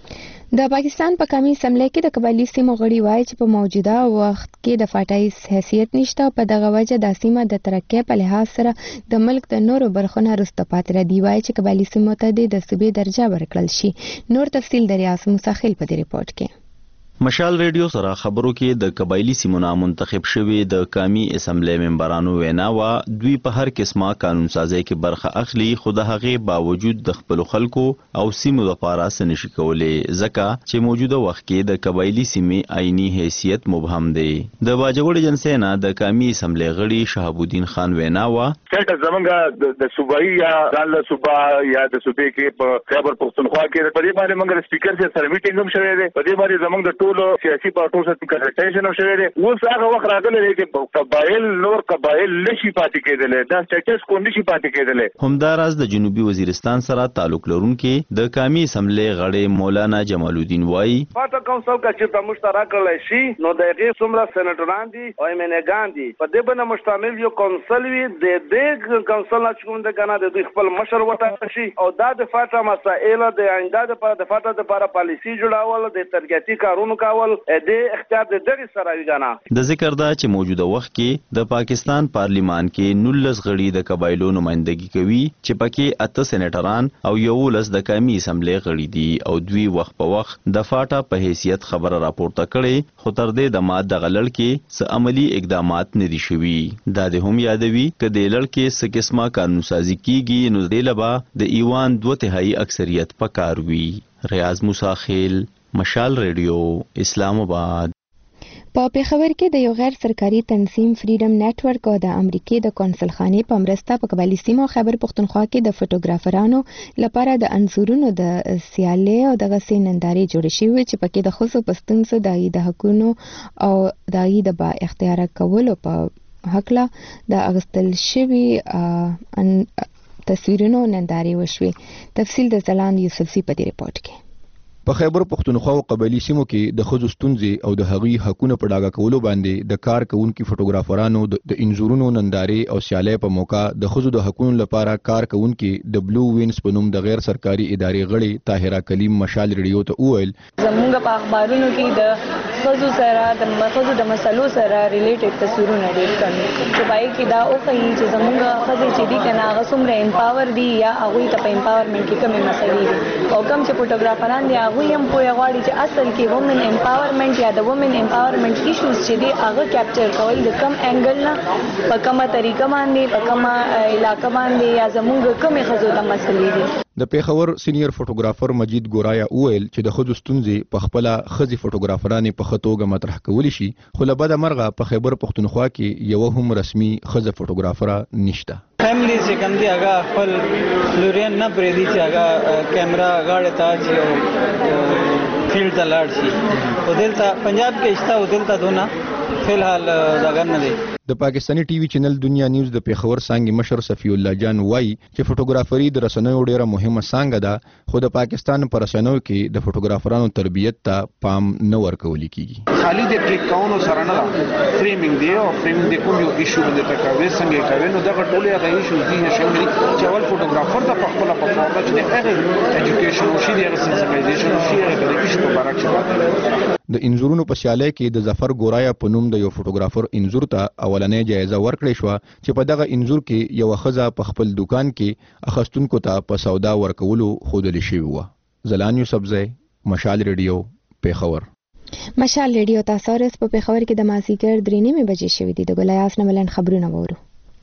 د پاکستان په قومي اسمبلی کې د قبایلی سیمو غړي وایي چې په موجوده وخت کې د فاټای حیثیت نشته په دغه وجه د سیمه د ترقۍ په لحاظ سره د ملک د نورو برخو نه وروسته پاتې را دی. وایي چې قبایلی سیمو ته د صوبې درجه ورکړل شي. نور تفصیل د ریاض مساخیل په دې ریپورت کې.
مشال ریډیو سره خبرو کې د قبایلی سیمونو منتخب شوی د قومي اسمبلی ممبرانو وینا وا دوی په هر قسمه قانون سازي کې برخه اخلي خو د هغه باوجود د خپل خلکو او سیمو لپاره سنشي کولې ځکه چې موجوده وخت کې د قبایلی سیمې آئینی حیثیت مبهم دی. د باجوړ جنسینا د قومي اسمبلی غړي شهاب الدین خان وینا وا
چې زمونږ د صوبایي یا د صوبا یا د صوبې کې په خیبر پختونخوا کې په دې باندې موږ سپیکر سره میټینګ هم شوی دی په دې باندې زمونږ د سیاسي پارټو سره کنسلټیشن هم شوی دی. اوس هغه وخت راغلی دی چې قبایل نور قبایل نشي پاتې کېدلی دا سټیټس کو نشي پاتې کېدلی.
همداراز د جنوبي وزیرستان سره تعلق لرونکي د قومي اسمبلی غړي مولانا جمال الدین وایي
فاټا کونسل کا چې مشترک کړل شي نو د هغې څومره سېنیټران دي او ایمنګان دي په دې باندې مشتمل یو کونسل وي د دې کونسل نه کوم د کنه د دوی خپل مشر وټاکل شي او دا د فاټا مسائل د آینده د فاټا لپاره پالیسي جوړول د ترقیاتي کارونو کول د اختیار د دغه سره ویګانا.
د ذکر دا چې موجوده وخت کې د پاکستان پارلیمان کې 19 غړي د قبایلو نمائندګي کوي چې پکې 8 سېنیټران او 11 د قومي اسمبلی غړي دي او دوی وخت په وخت د فاټا په حیثیت خبره راپورته کړي خو تر دې د ماده د غلړ کې څه عملی اقدامات نه دي شوي. دا د هم یادوي ک د لړ کې څه قسمه قانون سازي کیږي نو د لبا د ایوان 2/3 اکثریت پکار وي. ریاض مساخیل مشال ریډیو اسلام آباد.
په پیښور کې د یو غیر سرکاري تنظیم فریډم نتورک او د امریکای د کونسلخانې په مرسته په قبایلی سیمو خیبر پختونخوا کې د فوټوګرافرانو لپاره د انځورونو د سیالۍ او د غسې نندارې جوړې شوې چې پکې د ښځو په ستونزو د حقونو او د با اختیار کولو په هکله د اغوستل شوي تصویرونو نندارې وشوې. تفصیل د ځلاند یوسفزي په دې ریپورت کې.
په خیبر پختونخوا او قبایلی سیمو کې د ښځو ستونزې او د هغوی حقونه په ډاګه کولو باندې د کار کوونکو فوټوګرافرانو د انځورونو نندارې او سیالۍ په موقع د ښځو د حقونو لپاره کار کوونکو د بلو وینز په نوم د غیر سرکاري ادارې غړي طاهره کلیم مشال ریډیو ته وویل
زموږ په اخبارونو کې د ښځو سره د ښځو د مسلو سره ریلیټډ تصویرونه ډېر کم چې پای کې دا وښیي چې زموږ ښځې چې دي کنه هغه څومره امپاور دي یا هغوی ته په امپاورمنټ کې کومې مسلې دي او کوم چې فوټوګرافران دي هغوی هم پوهه غواړي چې اصل کې وومن امپاورمنټ یا د وومن امپاورمنټ ایشوز چې دي هغه کیپچر کول د کم انګل نه په کومه طریقه باندې په کومه علاقه باندې یا زموږ کومې ښځو ته مسلې دي.
د پیښور سینیئر فوټوګرافر مجید ګورایا وویل چې د خځو ستونزې په خپل خځې فوټوګرافرانې په خطوګه مطرح کولی شي خو له بده مرغه په خیبر پښتونخوا کې یو هم رسمي خځه فوټوګرافره نشته.
فیملی چې کوم دی هغه خپل لورین نه پرېږدي چې هغه کیمرا غاړې ته اچي او فیلډ ته لاړ شي. او دلته پنجاب کې شته او دلته دونه فلحال دغه نه دی.
د پاکستاني ټي وي چینل دنیا نیوز د پیښور څانګې مشر صفی الله جان وایي چې فوټوګرافري د رسنیو ډیره مهمه څانګه ده خو د پاکستان پر رسنیو کې د فوټوګرافرانو تربیت ته پام نه ورکول کیږي.
خالي د کلیک کاونو سره نه فریمینګ دی او فریمینګ د کوم یو ایشو باندې تکاوي څنګه کوي نو دغه ټول هغه ایشو دي چې اول فوټوګرافر د خپل په فورمه چې د هغه اډوکیشن او شي د سنسیټایزیشن او شي د ایشو په اړه چې
د انزورونو په سیالۍ کې د ظفر ګورایا په نوم د یو فوټوګرافر انزور ته اولنې جایزه ورکړې شو چې په دغه انزور کې یو خزه په خپل دکان کې اخستونکو ته په سودا ورکولو خودل شي و. زلان یوسفزئی مشال ریډیو پیښور.
مشال ریډیو تاسو رس په پیښور کې د مازیګر 3:30 بجې شوې دي. د ګلیاس نه ملن خبرونه وورو.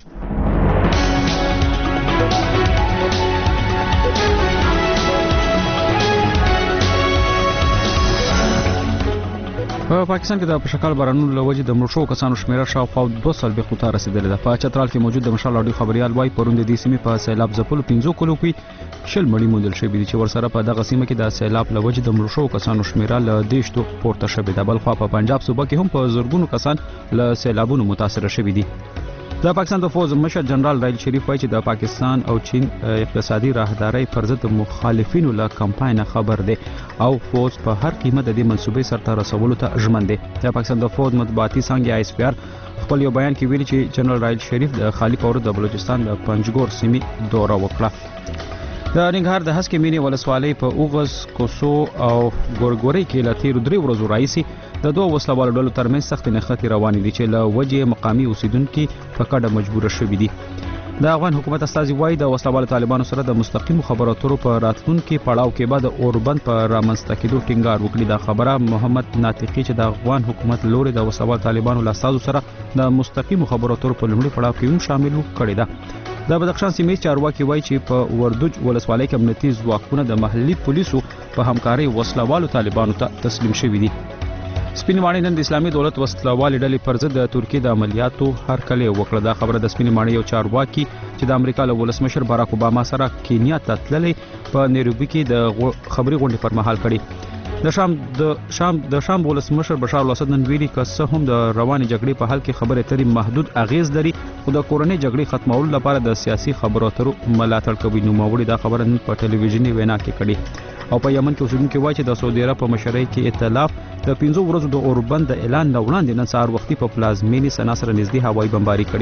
په پاکستان کې د پشکال بارانونو له وجې د مړو شوو کسانو شمیره شاوخوا 240 ته رسیدلې ده. په چترال کې موجود د مشال اډیو خبريال وایي پرون د دې سیمې په سیلاب ځپلو 15 کلو کې 10 مړي موندل شوي دي چې ورسره په دغه سیمه کې د سیلاب له وجې د مړو شوو کسانو شمیره له 10 پورته شوې ده. بلخوا په پنجاب صوبه کې هم په زرګونو کسان له سیلابونو متاثر شوي دي. د پاکستان د فوج مشر جنرال راحیل شریف وایي چې د پاکستان او چین اقتصادي راهداري پر ضد مخالفینو له کمپاین خبر دی او فوج په هر قیمت د دې منسوبې سرته رسولو ته ژمن دی. د پاکستان د فوج مطبوعاتي څانګه ISPR خپل یو بیان کې ویلي چې جنرال راحیل شریف د خالی پور د بلوچستان د پنجګور سیمې دوره وکړه. د ننګرهار د هسکې مینې ولسوالۍ په اوغز، کوسو او ګورګورۍ کې له تیرو 3 ورځو راهیسې د دوه وسلوالو ډلو ترمنځ سختې نښتې روانې دي چې له وجې مقامي اوسیدونکي په کډه مجبوره شوي دي. د افغان حکومت استازي وایي د وسلوالو طالبانو سره د مستقیمو خبرو اترو په راتلونکي پړاو کې به د اوربند په رامنځته کېدو ټینګار وکړي. دا خبره محمد ناطقي چې د افغان حکومت لوري د وسلوالو طالبانو له استازو سره د مستقیمو خبرو اترو په لومړي پړاو کې هم شامل کړي ده. د بدخشان سیمې چارواکي وایي چې په وردوج ولسوالۍ کې امنیتي ځواکونه د محلي پولیسو په همکارۍ وسلوالو طالبانو ته تسلیم شوي دي. سپین ماڼۍ نن د اسلامي دولت وسلوالې ډلې پر ضد د ترکیې د عملیاتو هرکلی وکړه. دا خبره د سپین ماڼۍ یو چارواکي چې د امریکا له ولسمشر باراک اوباما سره کینیا ته تللی په نیروبي کې د خبري غونډې پر مهال کړي. د شام ولسمشر بشار الاسد نن ویلي که څه هم د روانې جګړې په حل کې خبرې اترې محدود اغیز لري خو د کورنۍ جګړې ختمولو لپاره د سیاسي خبرو اترو ملاتړ کوي. نوموړي دا خبره نن په ټلویزیوني وینا کې کړې. او په یمن کې اوسیدونکي وایي چې د سعودي عرب په مشرۍ کې ائتلاف د 15 ورځو د اوربند د اعلان نه وړاندې نن سهار وختي په پلازمینې سنا سره نږدې هوایي بمباري کړې.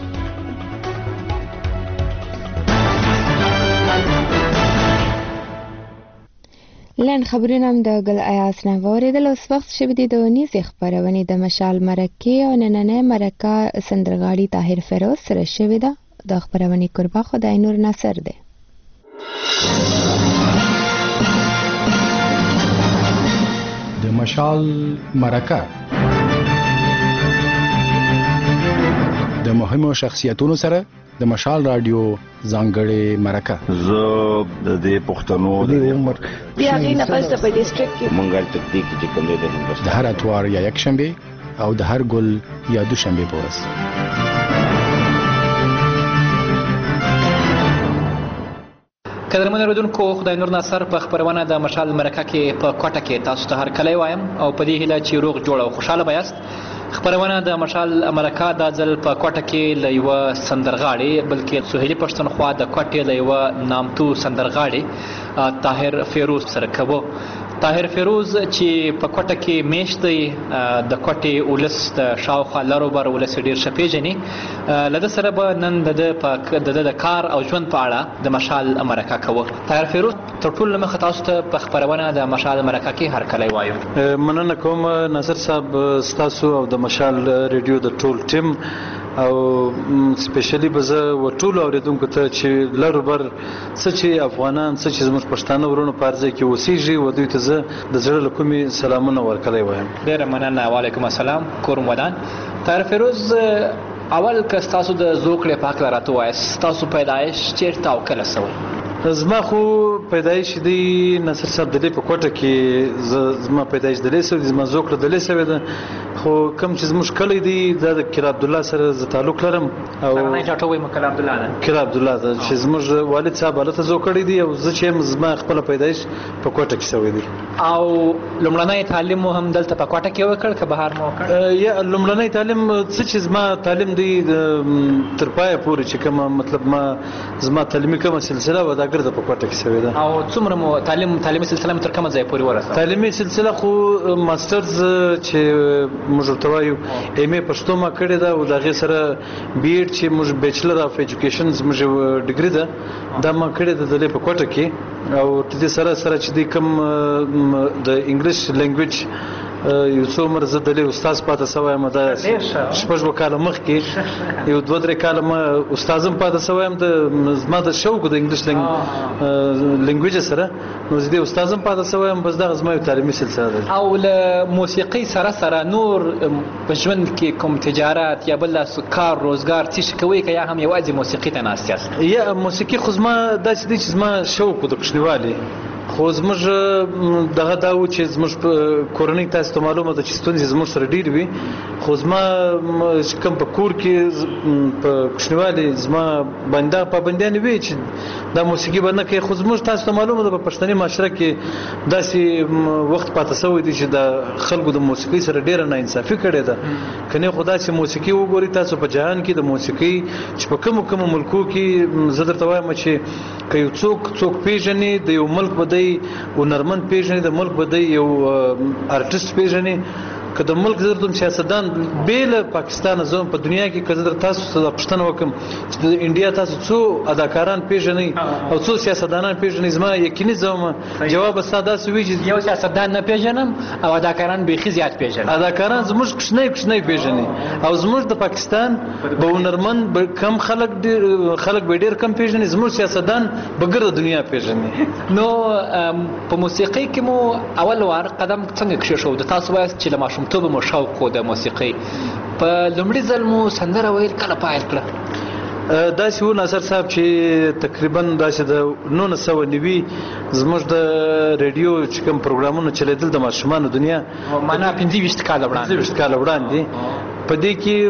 لن خبرونه هم د ګل ایاس نه واوریدل. اوس وخت شوی دی د نیزې خپرونې د مشال مرکې او نننۍ مرکه سندرغاړي طاهر فیروز سره شوې ده. د خپرونې قربا خدای نور ناصر دی.
د مشال مرکه د مهمو شخصیتونو سره د مشال رادیو ځانګړې مرکه.
زه د دې پښتنو د عمر
بیا غي نه پس په ډیسټریکټ کې
مونږه تکتیک چې کوم دی
د هر اتوار یا یک شنبه او د هر ګل یا دوشنبه پورس.
قدرمن اوریدونکو خدای نور ناصر په خبرونه د مشال مرکه کې په کوټه کې تاسو ته هر کله وایم او په دې هیله چې روغ جوړ او خوشاله بیاست. خبرونه د مشال مرکه د ځل په کوټه کې له یو سندرغاړي بلکې سهیلی پښتونخوا د کوټې له یو نامتو سندرغاړي طاهر فیروز سره کوو. طاهر فیروز چې په کوټه کې میشت دی د کوټې ولس د شاوخوا لرو بر ولس ډیر ښه پیژني. له سره به نن د کار او ژوند په اړه د مشال مرکه کوو. طاهر فیروز تر ټولو مخه تاسو ته په خبرونه د مشال مرکه کې هر کله وایو.
مننه کوم ناصر صاحب ستاسو او د مشال ریډیو د ټول ټیم او سپیشلی به زه ټولو اوریدونکو ته چې لرو بر څه چې افغانان څه چې زموږ پښتانه ورونو په ارزه کې اوسېږي و دوی ته زه د زړه له کومې سلامونه ورکړی وایم.
ډېره مننه. وعلیکم السلام. کورم ودان. طاهر فیروز اول که ستاسو د زوکړې په هکله راته ووایاست ستاسو پیدایش چېرته او کله سوی؟
زما خو پیدایش دی ناصر صاحب د دې په کوټه کې زما پیدایش د لیسو زما زوکړه د لیسو ده خو کوم چې زموږ کلی دی دا د کیر عبد الله سره ز تعلق لرم او
نه ټاټوي مکل عبد الله ده
کیر عبد الله ده چې زموږ والد صاحب هلته زوکړی دی او زه چې زما خپل پیدایش په کوټه کې شوی دی
او لومړنی تعلیم هم دلته په کوټه کې وکړ که بهر مو وکړ
یا لومړنی تعلیم څه چې زما تعلیم دی تر پایه پورې چې کومه مطلب ما زما تعلیمي کومه سلسله و دا ګرځه په کوټه کې شوی ده
او څومره مو تعلیمي سلسله مو تر کومه ځای پورې ورسوه
تعلیمي سلسله خو ماسترز چې موږ ورته وایو ایم ای پښتو ما کړې ده او د هغې سره بي ایډ چې موږ بیچلر اف ایجوکیشن زموږ ډګري ده دا ما کړې ده د دې په کوټه کې او د دې سره چې د کوم د انګلیش لینګویج یو څو عمر زه د دې استاد پاتې شوی یم دا شپږ کاله مخکې یو 2-3 کاله ما استاد هم پاتې شوی یم زما د شوق د انګلیش لینګویج سره نو زه د استاد هم پاتې شوی یم بس دا زما یو تعلیمي سلسله ده
او له موسیقي سره نور په ژوند کې کوم تجارت یا بل کار روزګار څه کوي که یا هم یوازې موسیقي ته ناست یاست
یا موسیقي خو زما داسې دی چې زما شوق د کوچنیوالي خو زموږ دغه دا و چې زموږ کورنۍ تاسو ته معلومه ده چې ستونزې زموږ سره ډېرې وي خو زما کوم په کور کې په کوچنیوالي زما باندې دغه پابندیانې وي چې دا موسیقي به نه کوي خو زموږ تاسو ته معلومه ده په پښتني معاشره کې داسې وخت پاته شوی دی چې د خلکو د موسیقۍ سره ډېره ناانصافي کړې ده که نه خو داسې موسیقي وګورئ تاسو په جهان کې د موسیقۍ چې په کومو ملکو کې زه درته وایم چې که یو څوک پېژني د یو ملک به دی هنرمند پېژني د ملک به دی یو ارټسټ پېژني که د ملک زه درته سیاستدان بې له پاکستانه زه په دنیا کې که زه تاسو ته پوښتنه وکړم چې د انډیا تاسو څو اداکاران پېژنئ او څو سیاستدانان پېژنئ زما یقیني زه جواب به ستا داسې وي چې
یو سیاستدان نه پېژنم او اداکاران بیخي زیات پېژنم
اداکاران زموږ کوچنی پېژني او زموږ د پاکستان به هنرمند کم خلک به ډېر کم پېژني زموږ سیاستدان به ګرده دنیا پېژني
نو په موسیقۍ کې مو اول وار قدم څنګه کېښود تاسو وایاست چې له ماشومتوبه مو شوق و د موسیقۍ په لومړي ځل مو سندره ویل کله پیل کړه
داسې و ناصر صاحب چې تقریبا داسې د 1990 زموږ د ریډیو چې کوم پروګرامونه چلیدل د ماشومانو دنیا
معنا 25 کاله
وړاندې په دې کې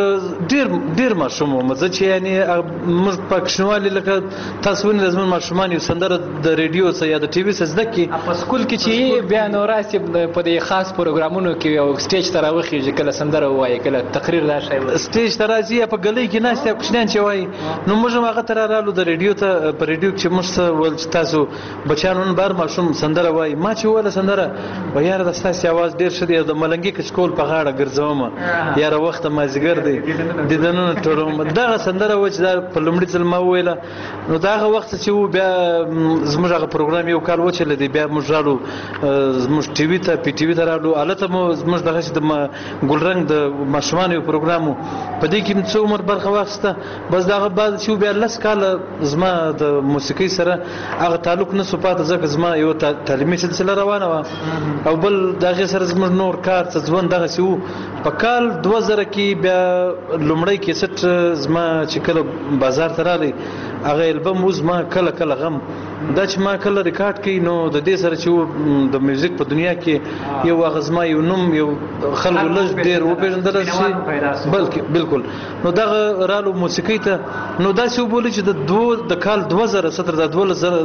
موږ ډېر ماشوم وو زه چې یعنې موږ په کوچنیوالي لکه تاسو ونې زموږ ماشومان یو سندره د ریډیو څخه یا د ټي وي څخه زده کړي
په سکول کې چې بیا نو راسې په دې خاص پروګرامونو کې یو سټیج ته راوخیږي کله سندره ووایي کله تقریر دا شی
سټیج ته راځي یا په ګلۍ کې ناست یا کوچنیان چې وایي نو موږ هم هغه ته رالو د ریډیو ته په ریډیو کې چې موږ څه ویل چې تاسو بچیان نن بار ماشوم سندره وایي ما چې وویله سندره وایي یاره د ستاسې اواز ډېر ښه دی د ملنګي کچکول په غاړه ګرځومه یاره وخت مازیګر دی د دننه ټولوم دغه سندره و چې دا په لومړي ځل ما وویله نو د هغه وخت چې و بیا زموږ هغه پروګرام یو کال وچلېدی بیا موږ رالو زموږ ټي وي ته پی ټي وي ته رالو هلته مو زموږ دغسې د ګلرنګ د ماشومانو یو پروګرام و په دې کې مې څه عمر برخه واخیسته بس د هغه بعد چې بیا 10 کاله زما د موسیقۍ سره هغه تعلق نه سو پاته ځکه زما یو تعلیمي سلسله روانه وه او بل د هغې سره زموږ نور کار څه ژوند دغسې و په کال 2000 کې بیا لومړی کیسټ زما چې کله بازار ته راغی هغه البم و زما کله غم دا چې ما کله ریکارډ کړي نو د دې سره چې د میوزیک په دنیا کې یو هغه زما یو نوم یو خلکو لږ ډېر وپېژندلی شي بلکل نو دغه رالو موسیقۍ ته نو داسې وبولي چې د کال 2017 د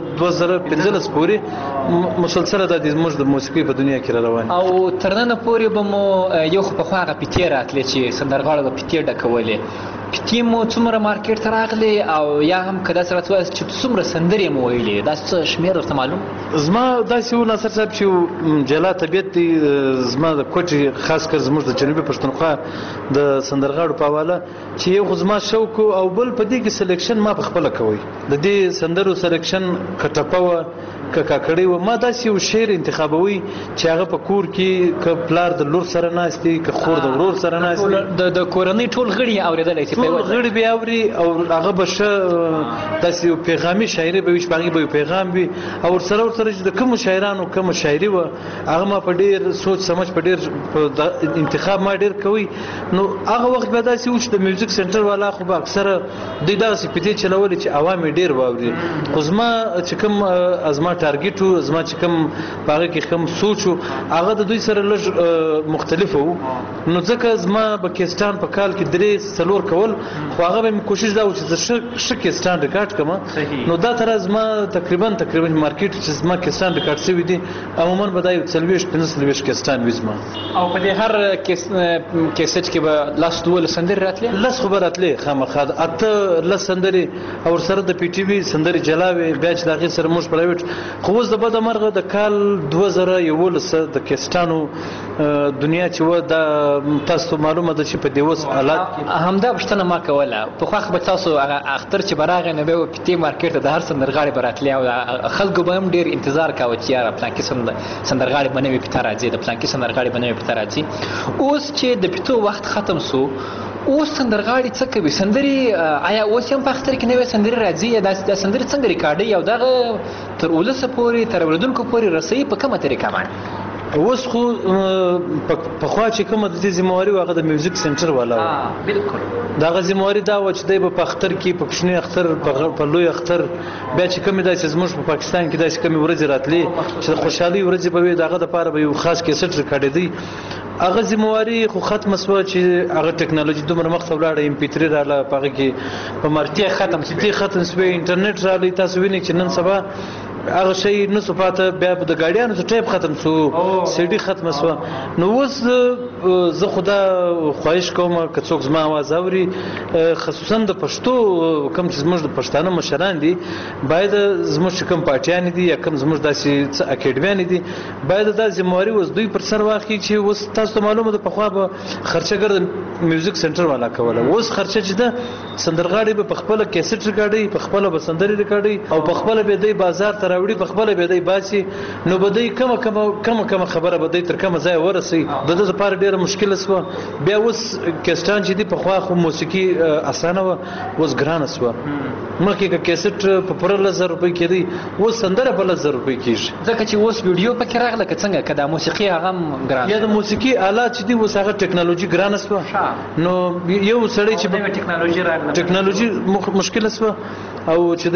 2015 پورې مسلسله دا زموږ د موسیقۍ په دنیا کې را روان
او تر ننه پورې به مو یو خو پخوا هغه پیتې راتلې چې سندرغاړو به پیتې ډکولې پیتې مو څومره مارکیټ ته راغلې او یا هم که داسې راته وایاست چې څومره سندرې مو ویلې دا څه شمېر درته معلوم
زما داسې و ناصر صاحب چې جلا طبیعت دی زما د کوټې خاص کر زموږ د جنوبي پښتونخوا د سندرغاړو په حواله چې یو خو زما شوق او بل په دې کې سلیکشن ما په خپله کوئ د دې سندرو سلیکشن که ټپه وه کړی و ما داسې یو شعر انتخابوي چې هغه په کور کې که پلار د لور سره ناست دي که خور د ورور سره ناست دي
د کورنۍ ټول غړي اورېدلی شي
ټول غړي به اوري او هغه به ښه داسې یو پیغامي شاعري به وي چې په هغې به یو پیغام وي او ورسره چې د کومو شاعرانو کومه شاعري وه هغه ما په ډېر سوچ سمج په ډېر انتخاب ما ډېر کوي نو هغه وخت به داسې و چې د میوزیک سنټر والا خو به اکثره دوی دغسې پتې چلولې چې عوام یې ډېر واوري خو زما چې کوم زما ټارګېټ و زما چې کوم په هغه کې کوم سوچ و هغه د دوی سره لږ مختلف و نو ځکه زما به کیسټان په کال کې 3-4 کول خو هغه به مې کوشش دا و چې زه ښه کیسټان ریکارډ کړم نو دا تر زما تقریبا مارکیټ چې زما کیسټان ریکارډ شوي دي عموما به دا یو 40-45 کیسټان وي زما
او په دې هر کیسټ کې به 10-12 سندرې راتلې
10 خو به راتلې خامخا 8-10 سندرې او ورسره د پی ټي وي سندرې جلا وې بیا چې د هغې سره موږ پرایویټ خو اوس د بده مرغه د کال 2011 د کیسټانو دنیا چې و دا تاسو معلومه ده چې په دې اوس حالات کې
همدا پوښتنه ما کوله پخوا خو به تاسو هغه اختر چې به راغی نو بیا به پتې مارکېټ ته د هر سندرغاړي به راتلې او خلکو به هم ډېر انتظار کاوه چې یاره پلانکي سندرغاړي به نوې پته راځي د پلانکي سندرغاړي به نوې پته راځي اوس چې د پتو وخت ختم سو اوس سندرغاړي څه کوي سندرې آیا اوس هم په اختر کې نوې سندرې راځي یا دا سندرې څنګه ریکارډوي او دغه تر ولسه پورې تر اورېدونکو پورې رسوي په کومه طریقه باندې
اوس خو پخوا چې کومه د دې ذمهواري وه هغه د میوزیک سنټر والا و
بلکل
د هغه ذمهواري دا وه چې دی به په اختر کې په کوچني اختر په لوی اختر بیا چې کومې داسې زموږ په پاکستان کې داسې کومې ورځې راتلې چې د خوشحالۍ ورځې به وي د هغه دپاره به یو خاص کیسټ ریکارډېدی هغه ذمهواري خو ختمه شوه چې هغه ټکنالوژي دومره مخته ولاړه MP3 راغله په هغه کې په مرتیا ختم شوې انټرنیټ راغلی تاسو وینئ چې نن سبا هغه شی نسو پاته بیا د ګاډیانو څخه ټیپ ختم شو سیډي ختمه شوه نو اوس زه خدا خواهش کوم که څوک زما اواز اوري خصوصا د پښتو کوم چې زموږ د پښتانه مشران دي باید زموږ کوم پارټیان دي یا کوم زموږ داسې اکیډمیان دي باید دا ذمهواري اوس دوی پر سر واخلي چې اوس تاسو ته معلومه ده پخوا به خرچه ګر میوزیک سنټر والا کوله اوس خرچه چې ده سندرغاړي به په خپله کیسټ ریکارډوي په خپله به سندرې ریکارډوي او په خپله به دی بازار ته راوړي په خپله به دی باسي نو به دی کومه خبره به دی تر کومه ځایه ورسوي د ده لپاره ډېره مشکله شوه بیا اوس کیسټان چې دي پخوا خو موسیقي اسانه وه اوس ګرانه شوه مخکې که کیسټ په پوره 10,000 روپۍ کېدی اوس سندره په 10,000 روپۍ کېږي
ځکه چې اوس ویډیو پکې راغله که څنګه که دا موسیقي هغه هم ګرانه
یا د موسیقي آلات چې دي اوس هغه ټکنالوژي ګرانه شوه نو یو سړی چې ټکنالوژي مشکله شوه او چې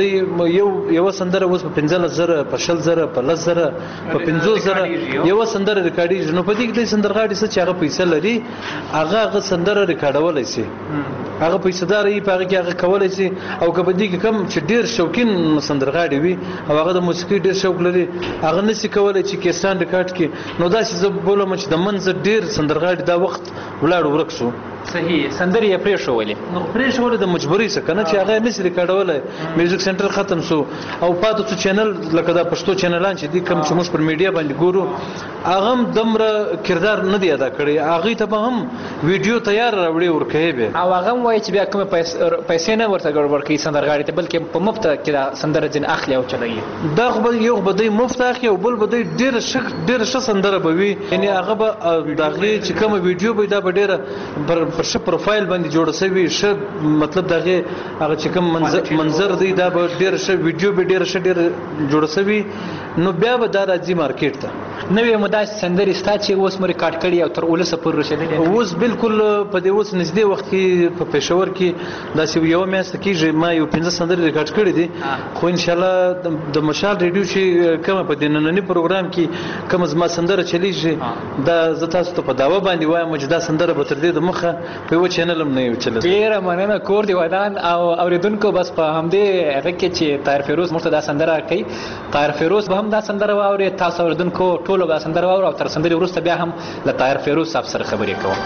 دی یوه سندره اوس په 15,000 په 20,000 په 10,000 په 50,000 یوه سندره ریکارډېږي نو په دې کې د سندرغاړي څه چې هغه پیسې لري هغه سندره ریکارډولی شي هغه پیسه‌دار یې په هغه کې هغه کولی شي او که په دې کې کوم چې ډېر شوقین سندرغاړي وي او هغه د موسیقي ډېر شوق لري هغه نشي کولی چې کیسټان ریکارډ کړي نو داسې زه بولم چې د منځه ډېر سندرغاړي دا وخت ولاړ ورک شو
صحیح سندرې یې پرېښولې
نو پرېښولې د مجبورۍ څخه که نه چې هغه یې نشي ریکارډولی میوزیک سنټر ختم شو او پاتې څو چینل لکه دا پښتو چینلان چې دي کوم چې موږ پر میډیا باندې ګورو هغه هم دومره کردار نه دی ادا کړی هغې ته به هم ویډیو تیار راوړي ورکوي به
او هغه هم وایي چې بیا کومې پیسې نه ورته ګډوډ کوي سندرغاړي ته بلکې په مفته کې دا سندره ځینې اخلي او چلوي
دا خو به یو به دی مفت اخلي او بل به دی ډېره ښه سندره به وي یعنې هغه به د هغې چې کومه ویډیو به دا به ډېره پر ښه پروفایل باندې جوړه شوي ښه مطلب د هغې هغه چې کوم منظر دی دا به ډېره ښه ویډیو به ډېره ښه ډېره جوړه شوي نو بیا به دا راځي مارکیټ ته
نوې مو داسې سندرې شته چې اوس مو ریکارډ کړي او تر ولسه پورې رسېدلې
اوس بالکل په دې اوس نږدې وخت کې په پېښور کې داسې یوه میاشته کېږي ما یو 15 سندرې ریکارډ کړي دي خو انشاءالله د مشال ریډیو چې کومه په دې ننني پروګرام کې کومه زما سندره چلیږي دا زه تاسو ته په دعوه باندې وایم چې دا سندره به تر دې د مخه په یوه چینل هم نه وي چلېدلې
ډېره مننه کور دې ودان او اورېدونکو بس په همدې هغه کې چې طاهر فیروز موږ ته دا سندره کوي طاهر فیروز به هم دا سندره واوري تاسو اورېدونکو ټولو به سندره واورو او تر سندرې وروسته بیا هم له طاهر فیروز صاحب سره خبرې کوم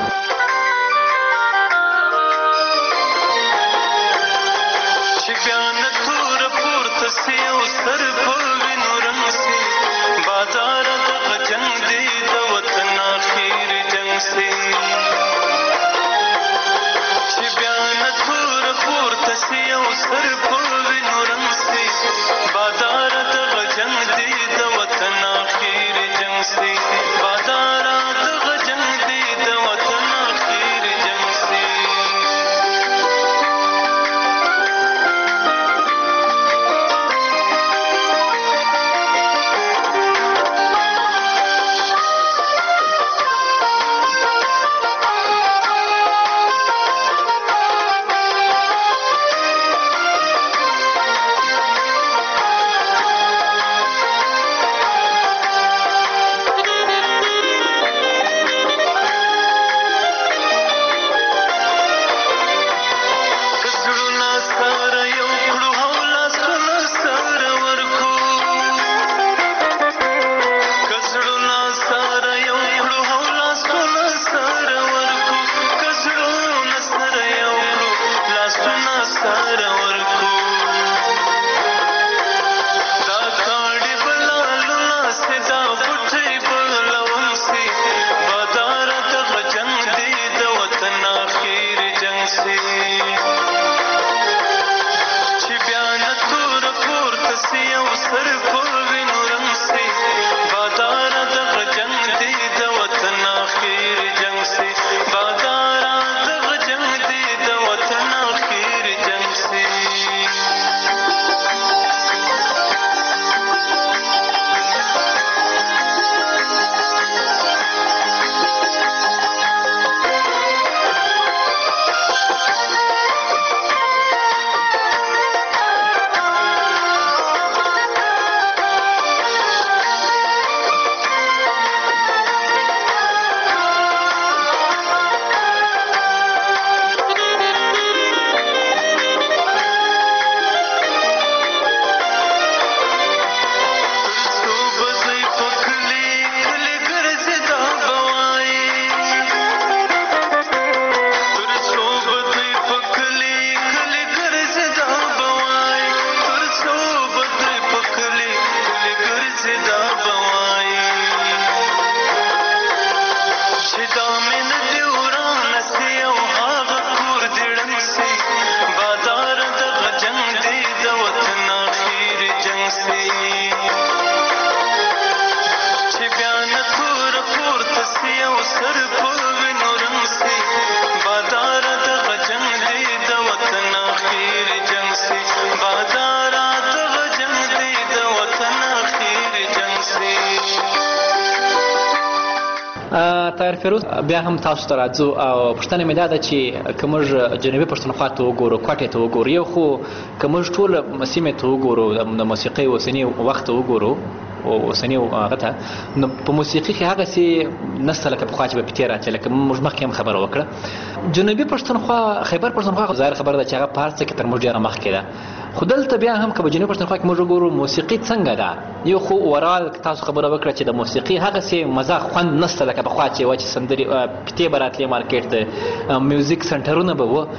سر په وینو رنګ سي بادار د غجنګ دی
طاهر فیروز بیا هم تاسو ته راځو او پوښتنه مې دا ده چې که موږ جنوبي پښتونخوا ته وګورو کوټې ته وګورو یو خو که موږ ټول سیمې ته وګورو د موسیقۍ اوسني وخت ته وګورو اوسني هغه ته نو په موسیقي کې هغسې نسته لکه پخوا چې به پتې راتلې لکه موږ مخکې هم خبره وکړه جنوبي پښتونخوا خیبر پښتونخوا ظاهر خبره ده چې هغه په هر څه کې تر موږ ډېره مخکې ده خو دلته بیا هم که په جنوبي پښتونخوا کې موږ وګورو موسیقي څنګه ده یو خو اورال تاسو خبره وکړه چې د موسیقي هغسې مزه خوند نسته لکه پخوا چې وه چې سندرې پتې به راتلې مارکېټ ته میوزیک سنټرونه به وه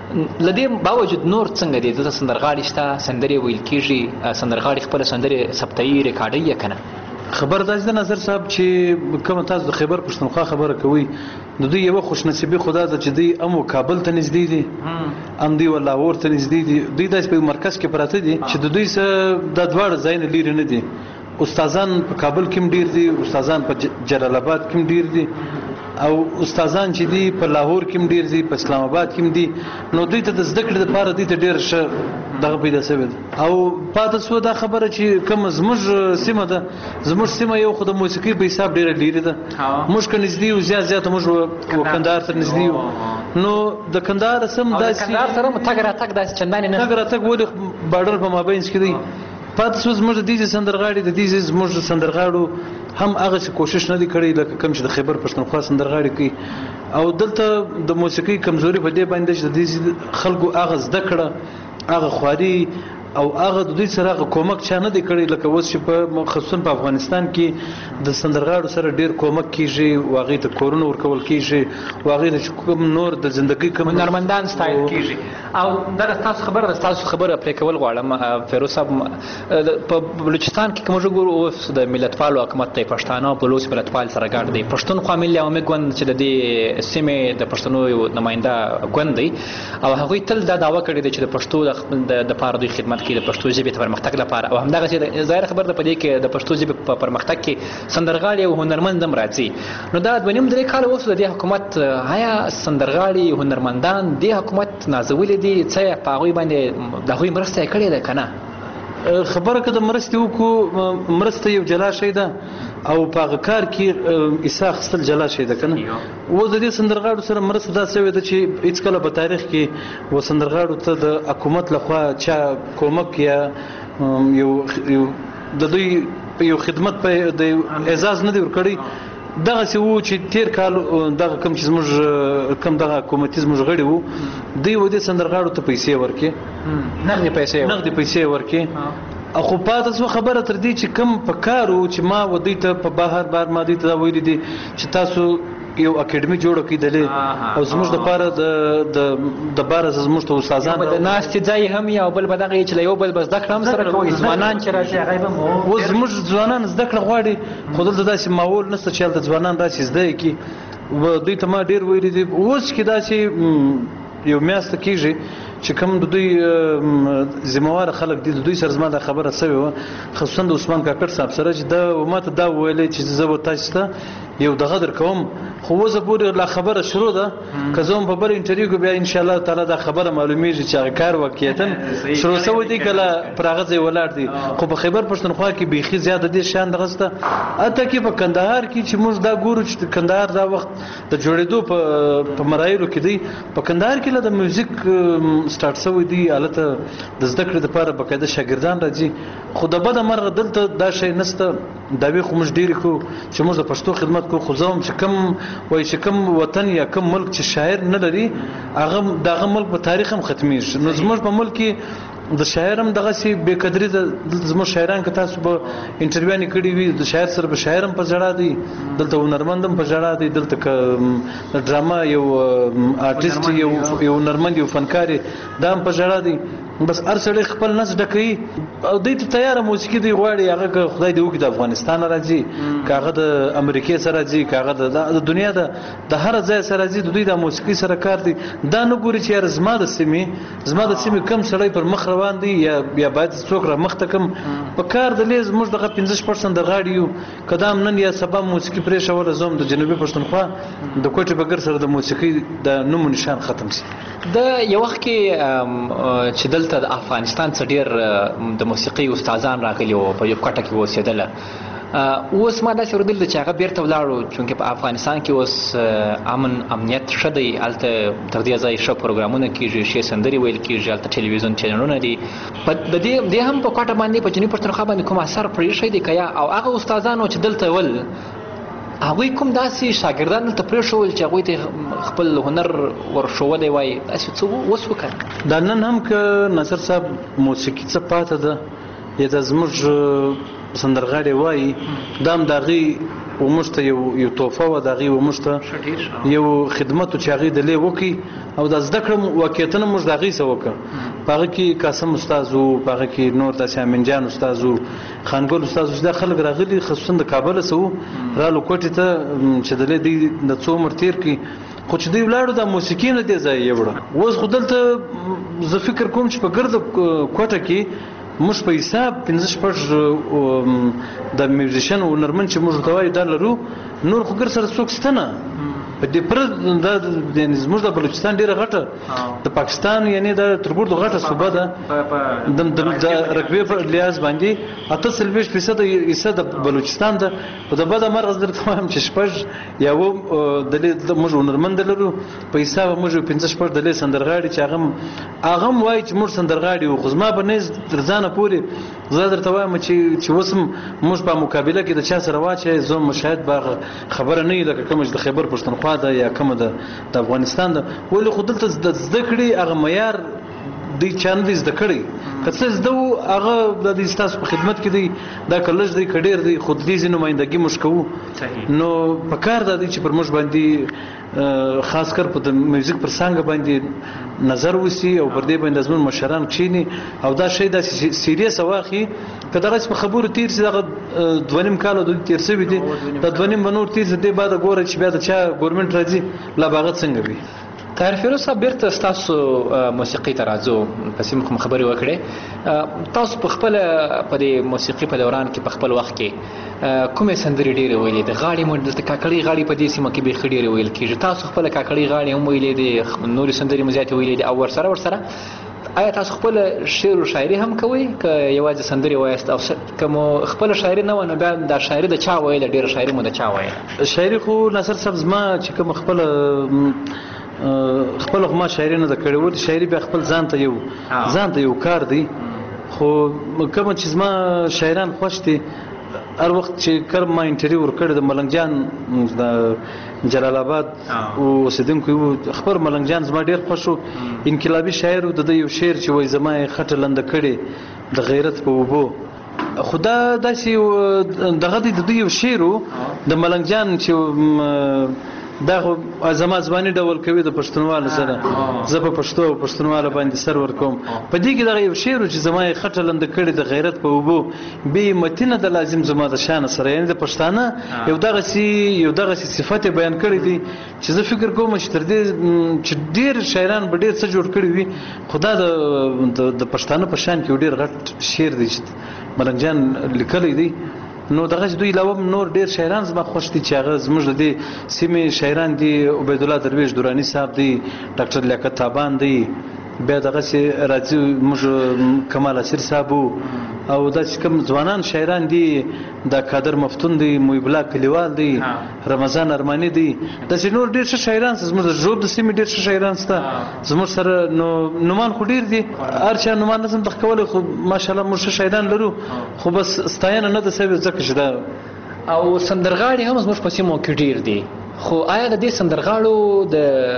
له دې باوجود نور څنګه دی دلته سندرغاړي شته سندرې ویل کېږي سندرغاړي خپله سندرې ثبتوي ریکارډوي یې که نه
خبر داسې ده ناظر صاحب چې کومه تاسو د خیبر پښتونخوا خبره کوئ د دوی یوه خوشنصیبي خدا ده چې دوی هم کابل ته نږدې دي هم دوی لاهور ته نږدې دي دوی داسې په مرکز کې پراته دي چې د دوی څه دا دواړه ځایونه لرې نه دي استادان په کابل کې هم ډېر دي استادان په جلال آباد کې هم ډېر دي او استادان چې دي په لاهور کې هم ډېر دي په اسلام آباد کې هم دي نو دوی ته د زده کړې لپاره دوی ته ډېر ښه دغه پیدا شوی ده او پاتې شوه دا خبره چې کومه زموږ سیمه ده زموږ سیمه یو خو د موسیقي په حساب ډېره لرې ده موږ که نږدې یو زیاته موږ کندهار ته نږدې یو نو د کندهار سم داسې
کندهار سره مو تګ راتګ داسې چندانې نه
تګ راتګ ولې بارډر په مابینځ کې دی پاتې شو زموږ د دې سندرغاړي د دې زموږ سندرغاړو هم هغه کوشش نه دی کړی لکه کوم چې د خیبر پښتونخوا سندرغاړي کوي او دلته د موسیقي کمزوري په دې باندې چې د دې خلکو هغه زده کړه هغه خواري او هغه د دوی سره هغه کومک چا نه دی کړی لکه اوس چې په خصوصا په افغانستان کې د سندرغاړو سره ډېر کومک کیږي او هغې ته کورونه ورکول کیږي او هغې ته چې کوم نور د زندګۍ کوم
هنرمندان ستایل کیږي او دا ستاسو خبره ده ستاسو خبره پرې کول غواړم فیروز صاحب په بلوچستان کې که موږ وګورو اوس د ملتپالو حکومت دی پښتانه بلوچ ملتپال سره ګډ دی پښتونخوا ملي عوامي ګوند چې د دې سیمې د پښتنو یو نماینده ګوند دی او هغوی تل دا دعوه کړې ده چې د پښتو دپاره دوی خدمت کې د پښتو ژبې ته پرمختګ لپاره او همدغسې ظاهره خبر ده په دې کې د پښتو ژبې په پرمختګ کې سندرغاړي او هنرمند هم راځي نو دا 2.5 کاله اوس د دې حکومت آیا سندرغاړي هنرمندان دې حکومت نازولي دي څه په هغوی باندې د هغوی مرسته یې کړې ده که نه
خبره که د مرستې وکړو مرسته یو جلا شی ده او په هغه کار کې حصه اخیستل جلا شی ده که نه اوس د دې سندرغاړو سره مرسته دا شوې ده چې هېڅکله په تاریخ کې و سندرغاړو ته د حکومت لخوا چا کومک یا یو د دوی یو خدمت په د اعزاز نه دی ورکړی دغسې وو چې تېر کال دغه کوم چې زموږ کوم دغه حکومتي زموږ غړي وو دوی و دې سندرغاړو ته پیسې ورکړي نغدې پیسې ورکړي خو پاتې شوه خبره تر دې چې کوم په کار و چې ما و دوی ته په بار ما دوی ته دا ویلي دي چې تاسو یو اکیډمي جوړه کړئ دلې او زموږ دپاره د باره زموږ ته استادان
د ناستې ځای هم یا بل به دغه چې له یو بل به زده کړه هم سره کوي ځوانان چې راشي هغوی به
اوس زموږ ځوانان زده کړه غواړي خو دلته داسې ماحول نشته چې هلته ځوانان راشي زده یې کړي دوی ته ما ډېر ویلي دي اوس کې داسې یو میاشته کېږي چې کوم د دوی ذمہوار خلک دي د دوی سره زما د خبره سوي و خصوصا د عثمان کاکړ صاحب سره چې دا ماته دا ویلې چې زه به تاسو ته یو د غدر کوم خو وزه پورې لا خبره شروع ده که زه په بل انټرویو کې بیا ان شاء الله تعالی دا خبره معلومیږي چې هغه کار واقعیتا شروع شوی دی کله پر هغه ځای ولاړ دي خو په خیبر پښتونخوا کې بیخي زیاته دي شان دغه سته اته کې په کندهار کې چې موږ دا ګورو چې کندهار دا وخت د جوړېدو په مراحلو کې دی په کندهار کې له د میوزیک سٹارټ شوی دی البته د زده کړې لپاره بقاعده شاګردان راځي خو د بده مرغه دلته دا شی نشته دا وی خو موږ ډیر کو چې موږ د پښتو خدمت کو خو زوم چې کم وای چې کم وطن یا کم ملک چې شاعر نه لري هغه دغه ملک په تاریخ هم ختمیږي نو زموږ په ملک کې د شاعر هم دغه سي بے قدري د زموږ شاعران که تاسو په انټرویو نه کړی وي د شاعر سره په شاعر هم په جړه دي دلته هنرمند هم په جړه دي دلته ډراما یو آرټیست یو هنرمند یو فنکار دا هم په جړه دي بس هر سړی خپل نس ډکوي او دوی ته تیاره موسیقي دی غواړي هغه خدای دې وکړي د افغانستان راځي که هغه د امریکې سره راځي که هغه د دنیا د هر ځای سره راځي د دوی د موسیقي سره کار دی دا نه ګوري چې یار زما د سیمې کم سړی پر مخ روان دی یا باید څوک را مخ ته کم په کار د لیز موږ دغه 15% د غاړي یو کدام نن یا سبا موسیقي پرېښوله زوم د جنوبي پښتونخوا د کوټې بګر سره د موسیقي د نوم نشان ختم شي
د یو وخت کې چې دلته د افغانستان څخه ډېر د موسیقي استادان راغلي وو په یو کوټه کې اوسېدله اوس ما داسې اورېدل چې هغه بیرته ولاړو چونکې په افغانستان کې اوس امنیت ښه دی هلته تر دې ځای ښه پروګرامونه کېږي ښې سندرې ویل کېږي هلته ټلویزیون چینلونه دي د دې هم په کوټه باندې په جنوبي پښتونخوا باندې کوم اثر پرېښی دی که یا او هغه استادانو چې دلته ول هغوی کوم داسې شاګردان دلته پرېښول چې هغوی ته خپل هنر ورښولی وای داسې څه اوس وکړه
دا نن هم که ناصر صاحب موسیقي څه پاته ده یا دا زموږ سندرغاړي وایي دا هم د هغې وموږ ته یو تحفه وه د هغې وموږ ته یو خدمت و چې هغې د لې وکړي او دا زده کړه واقعیتونه موږ د هغې څه وکړه په هغه کې قاسم استاد و په هغه کې نور داسې امین جان استاد و خانګل استاد و چې دا خلک راغلي خصوصا د کابله څه و رالو کوټې ته چې د لې دوی د څو عمر تېر کړي خو چې دوی ولاړو دا موسیقي نه دې ځای یوړه اوس خو دلته زه فکر کوم چې په ګرده کوټه کې موږ په حساب 15 د میوزیشن او هنرمند چې موږ ته وایو دا لرو نور خو ګر سره څوک شته نه په دې پر د زموږ د بلوچستان ډیره غټه د پاکستان یعنی د ترګور د غټه صوبه ده د رقبې په لیاز باندې 48% حصہ د بلوچستان ده او د بده مرغ درته وایم چې شپږ یا و د موږ هنرمند لرو په حساب موږ 15 د لې سندرغاړي چې هغه وایي چې موږ سندرغاړي او خزما په نس درځانه پوري زه درته وایم چې وسم موږ په مقابله کې د چا سره واچي زه مشاهد باغ خبره نه لکه کوم د خیبر پښتونخوا ده یا کوم د افغانستان ده ولې خو دلته زده کړي هغه معیار دی چاند دې زده کړي که څه زده هغه د دې ستاسو په خدمت کې دی دا کلج دی کډیر دی خود دې نمائندګي مش کوو نو په کار دا دی چې پر موږ باندې خاص کر په د میوزیک پر څنګه باندې نظر وسی او پر دې باندې زمون مشران کښینی او دا شی د سیریس واخی کله چې په خبرو تیر چې دا 2.5 کال د تیر سوي دي د 2.5 بنور تیر دې بعد ګوره چې بیا د چا ګورنمنت راځي لا باغت څنګه وي
طاهر فیروز صاحب بیرته ستاسو موسیقي ته راځو پسې کوم خبرې وکړې تاسو په خپل په دې موسیقي په دوران کې په خپل وخت کې کومې سندرې ډېرې ویلې د غاړې مو دلته کاکړۍ غاړې په دې سیمه کې بیخي ډېرې ویل کېږي تاسو خپل کاکړۍ غاړې هم ویلې دي نورې سندرې مو زیاتې ویلې دي او ورسره آیا تاسو خپل شعر او شاعري هم کوئ که یوازې سندرې وایاست او که مو خپل شاعري نه وه نو بیا دا شاعري د چا ویله ډېره شاعري مو د چا ویله
شاعري خو ناصر صاحب زما چې کوم خپل ما شاعري نه د کړې و شاعري بیا خپل ځان ته یو کار دی خو کوم چې زما شاعران خوښ دي هر وخت چې کله ما انټرویو ورکړ د ملنګ جان د جلال آباد او اوسیدونکو خبر ملنګ جان زما ډیر خوښ و انقلابي شاعر و د یو شعر چې وای زما خټه لنده کړي د غیرت په وبو خدا داسې دغه د یو شعر د ملنګ جان چې دا خو زما ځواني ډول کوي د پښتونوالو سره زه په پښتو او پښتونوالو باندې سر ورکوم په دې کې دغه یو شعر چې زما یې خټه لنده کړې د غیرت په اوبو بې متینه د لازم زما د شان سره یعنې د پښتانه یو دغسې صفت یې بیان کړی دی چې زه فکر کوم چې تر دې چې ډېر شاعران به ډېر څه جوړ کړي وي خو دا د پښتانه په شان کې یو ډېر غټ شعر دی چې ملنګ جان لیکلی دی نو دغه دوی علاوه نور ډیر شاعران زما خوښ دي چې هغه زموږ د دې سیمې شاعران دي عبید الله درویش دورانی صاحب دی ډاکټر لیاقت تابان دی بیا دغه سي راځي موږ کمال اسیر صاحب او دا چې کوم ځوانان شاعران دي دا قادر مفتون دی محب الله کلیوال دی رمضان ارمانی دی دا چې نور ډیر ښه شاعران زموږ د ژوب د سیمې ډیر ښه شاعران سته زموږ سره نو نومان خو ډیر دي هر چا نومان نظم د کول خو ماشاءالله موږ ښه شاعران لرو خو بس ستاینه نه د سبب ځکه چې دا
او سندرغاړي هم زموږ په سیمو کې ډیر دي خو آیا د دې سندرغاړو د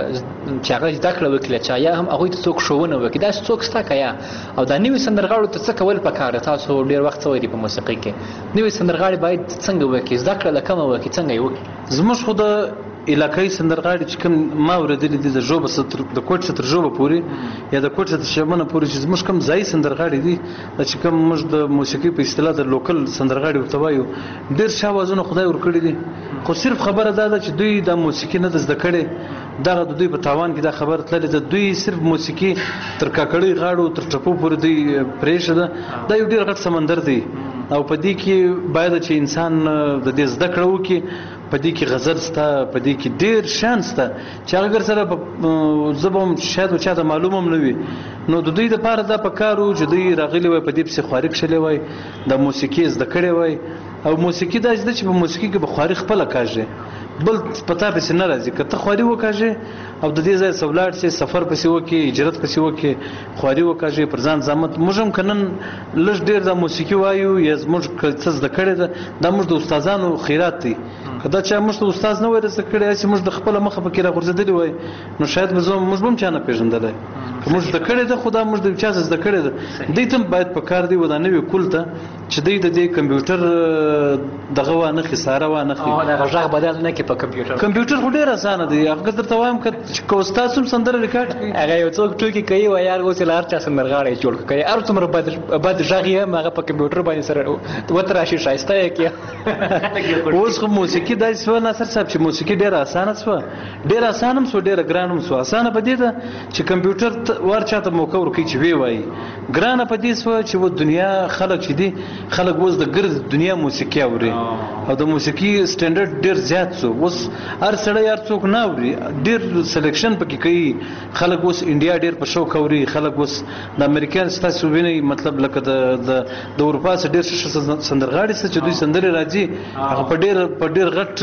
چې هغه زده کړه وکړي چې یا هم هغوی ته څوک ښوونه وکړي دا څوک شته که یا او دا نوي سندرغاړو ته څه کول پکار ده تاسو ډېر وخت څه وایي په موسیقۍ کې نوي سندرغاړي باید څنګه وکړي زده کړه له کومه وکړي څنګه یې وکړي
زموږ خو د علاقایي سندرغاړي چې کوم ما اورېدلي دي د ژوبه د کوټ څخه تر ژوبه پورې یا د کوټ څخه تر شمنه پورې چې زموږ کوم ځایي سندرغاړي دي چې کوم موږ د موسیقۍ په اصطلاح د لوکل سندرغاړي ورته وایو ډېر ښه اوازونه خدای ورکړي دي خو صرف خبره دا ده چې دوی د موسیقي نه د زده کړې دغه د دوی په تاوان کې دا خبره تللې ده دوی صرف موسیقي تر کاکړۍ غاړو تر ټپو پورې دوی پرېښوده دا یو ډېر غټ سمندر دی او په دې کې باید چې انسان د دې زده کړه وکړي په دې کې غزل سته په دې کې ډېر شیان سته چې هغه ګر سره زه به هم شاید چاته معلوم هم نه وي نو د دوی دپاره دا پکار و چې دوی راغلي وای په دې پسې خواري کښلې وای د موسیقي زده کړې وای او موسیقي داسې ده چې په موسیقي کې به خواري خپله کاږي بل په تا پسې نه راځي که ته خواري وکاږې او د دې ځای څه ولاړ شې سفر پسې وکړې هجرت پسې وکړې خواري وکاږې پر ځان زحمت موږ هم که نن لږ ډېر د موسیقي وایو یا زموږ که څه زده کړې ده دا موږ د استادانو خیرات دی که دا چا موږ ته استاد نه وای رسه کړی هسې موږ د خپله مخه پکې راغورځېدلي وای نو شاید به موږ به هم چا نه پېژندلی که موږ زده کړې ده خو دا موږ د چا څه زده کړې ده دوی ته هم باید پکار دی و دا نوي کول ته چې دوی د دې کمپیوټر دغه وانخلي ساره وانخلي
دغه غږ بدل نه کړي په
کمپیوټر خو ډېر اسانه دی هغه درته وایم که استاد هم سندره ریکارډ کړي
هغه یو څوک ټوکې کوي وایي یار اوس یې له هر چا سندرغاړی جوړ کړي هر څومره بد غږ یې هم هغه په کمپیوټر باندې سره وتراشي ښایسته یې کړي اوس خو موسیقي داسې شوه ناصر صاحب چې موسیقي ډېره اسانه شوه ډېره اسانه هم شوه ډېره ګران هم شوه اسانه په دې ده چې کمپیوټر ور چاته موقع ورکوي چې ویې وایي ګرانه په دې شوه چې و دنیا خلک چې دي خلک اوس د ګرد دنیا موسیقي اوري او د موسیقي سټنډرډ ډېر زیات شو اوس هر سړی هر څوک نه اوري ډېر سلیکشن پکې کوي خلک اوس انډیا ډېر په شوق اوري خلک اوس د امریکایان ستاسو وینئ مطلب لکه د اروپا څخه ډېر ښه سندرغاړي چې دوی سندرې راځي هغه په ډېر غټ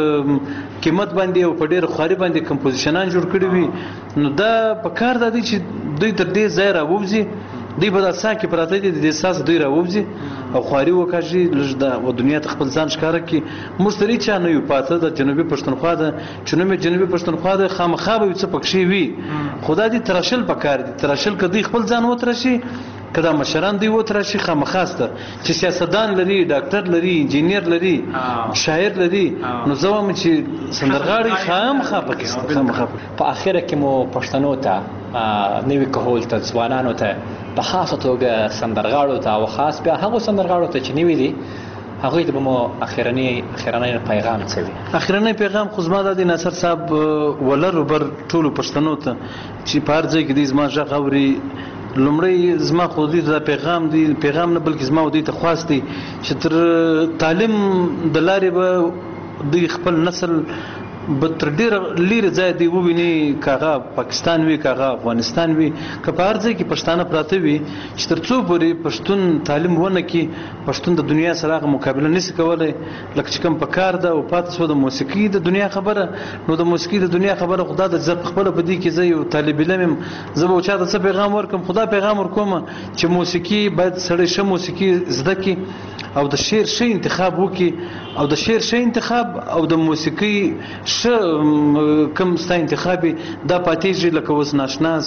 قیمت باندې او په ډېر خواري باندې کمپوزیشنان جوړ کړي وي نو دا په کار دا دی چې دوی تر دې ځای راووځي دوی به دا ساه کې پراته دي د دې ساه دوی راووځي او خواري وکاږي لږ د دنیا ته خپل ځان ښکاره کړي موږ ته هېچا نه یو پاته د جنوبي پښتونخوا ده چې نوم یې جنوبي پښتونخوا ده خامخا به یو څه پکښې وي خو دا دي تراشل پکار دي تراشل که دوی خپل ځان وتراشي که دا مشران دوی وتراشي خامخا سته چې سیاستدان لري ډاکټر لري انجینیر لري شاعر لري نو زه وایم چې سندرغاړي خامخا پکې سته خامخا په اخره کې مو پښتنو ته نوي کهول ته ځوانانو ته په خاصه توګه سندرغاړو ته او خاص بیا هغو سندرغاړو ته چې نوي دي هغوی ته به مو اخرنی پیغام څه وي
اخرنی پیغام خو زما دا دی ناصر صاحب ولر وبر ټولو پښتنو ته چې په هر ځای کې دوی زما غږ اوري لومړی زما خو دوی ته پیغام دی پیغام نه بلکې زما دوی ته خواست دی چې تر تعلیم د لارې به دوی خپل نسل به تر ډېره لرې ځای دی وویني که هغه پاکستان وي که هغه افغانستان وي که په هر ځای کې پښتانه پراته وي چې تر څو پورې پښتون تعلیم ونه کړي پښتون د دنیا سره هغه مقابله نشي کولی لکه چې کوم په کار ده او پاتې شوه د موسیقي د دنیا خبره نو د موسیقي د دنیا خبره خو دا ده زه پخپله په دې کې زه یو طالب علم یم زه به چاته څه پیغام ورکړم خو دا پیغام ورکوم چې موسیقي باید سړی ښه موسیقي زده کړي او د شعر ښه انتخاب وکړي او د شعر ښه انتخاب او د موسیقي ښه کوم ستا انتخابي دا پاتېږي لکه اوس ناشناس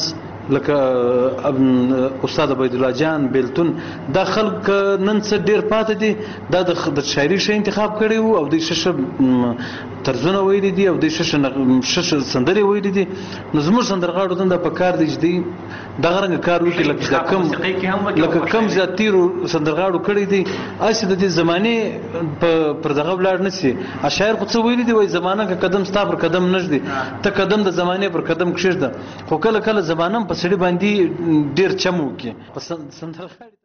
لکه استاد عبید الله جان بیلتون دا خلک نن څه ډیر پاتې دي دا د شاعري شی انتخاب کړي وو او د شش طرزونه ویلي دي او د شش سندري ویلي دي نو زموږ سندرغاړو ته په کار دي چې دغه رنګ کار وکړي لکه کم زیاتیرو سندرغاړو کړي دي اسی د دې زمانه پر دغه بلاد نسی شاعر خو څه ویلي دي وای زمانه که قدم ستا پر قدم نشدي ته قدم د زمانه پر قدم کښېږده خو کله کله زمانه په سړي باندې ډیر چمو کې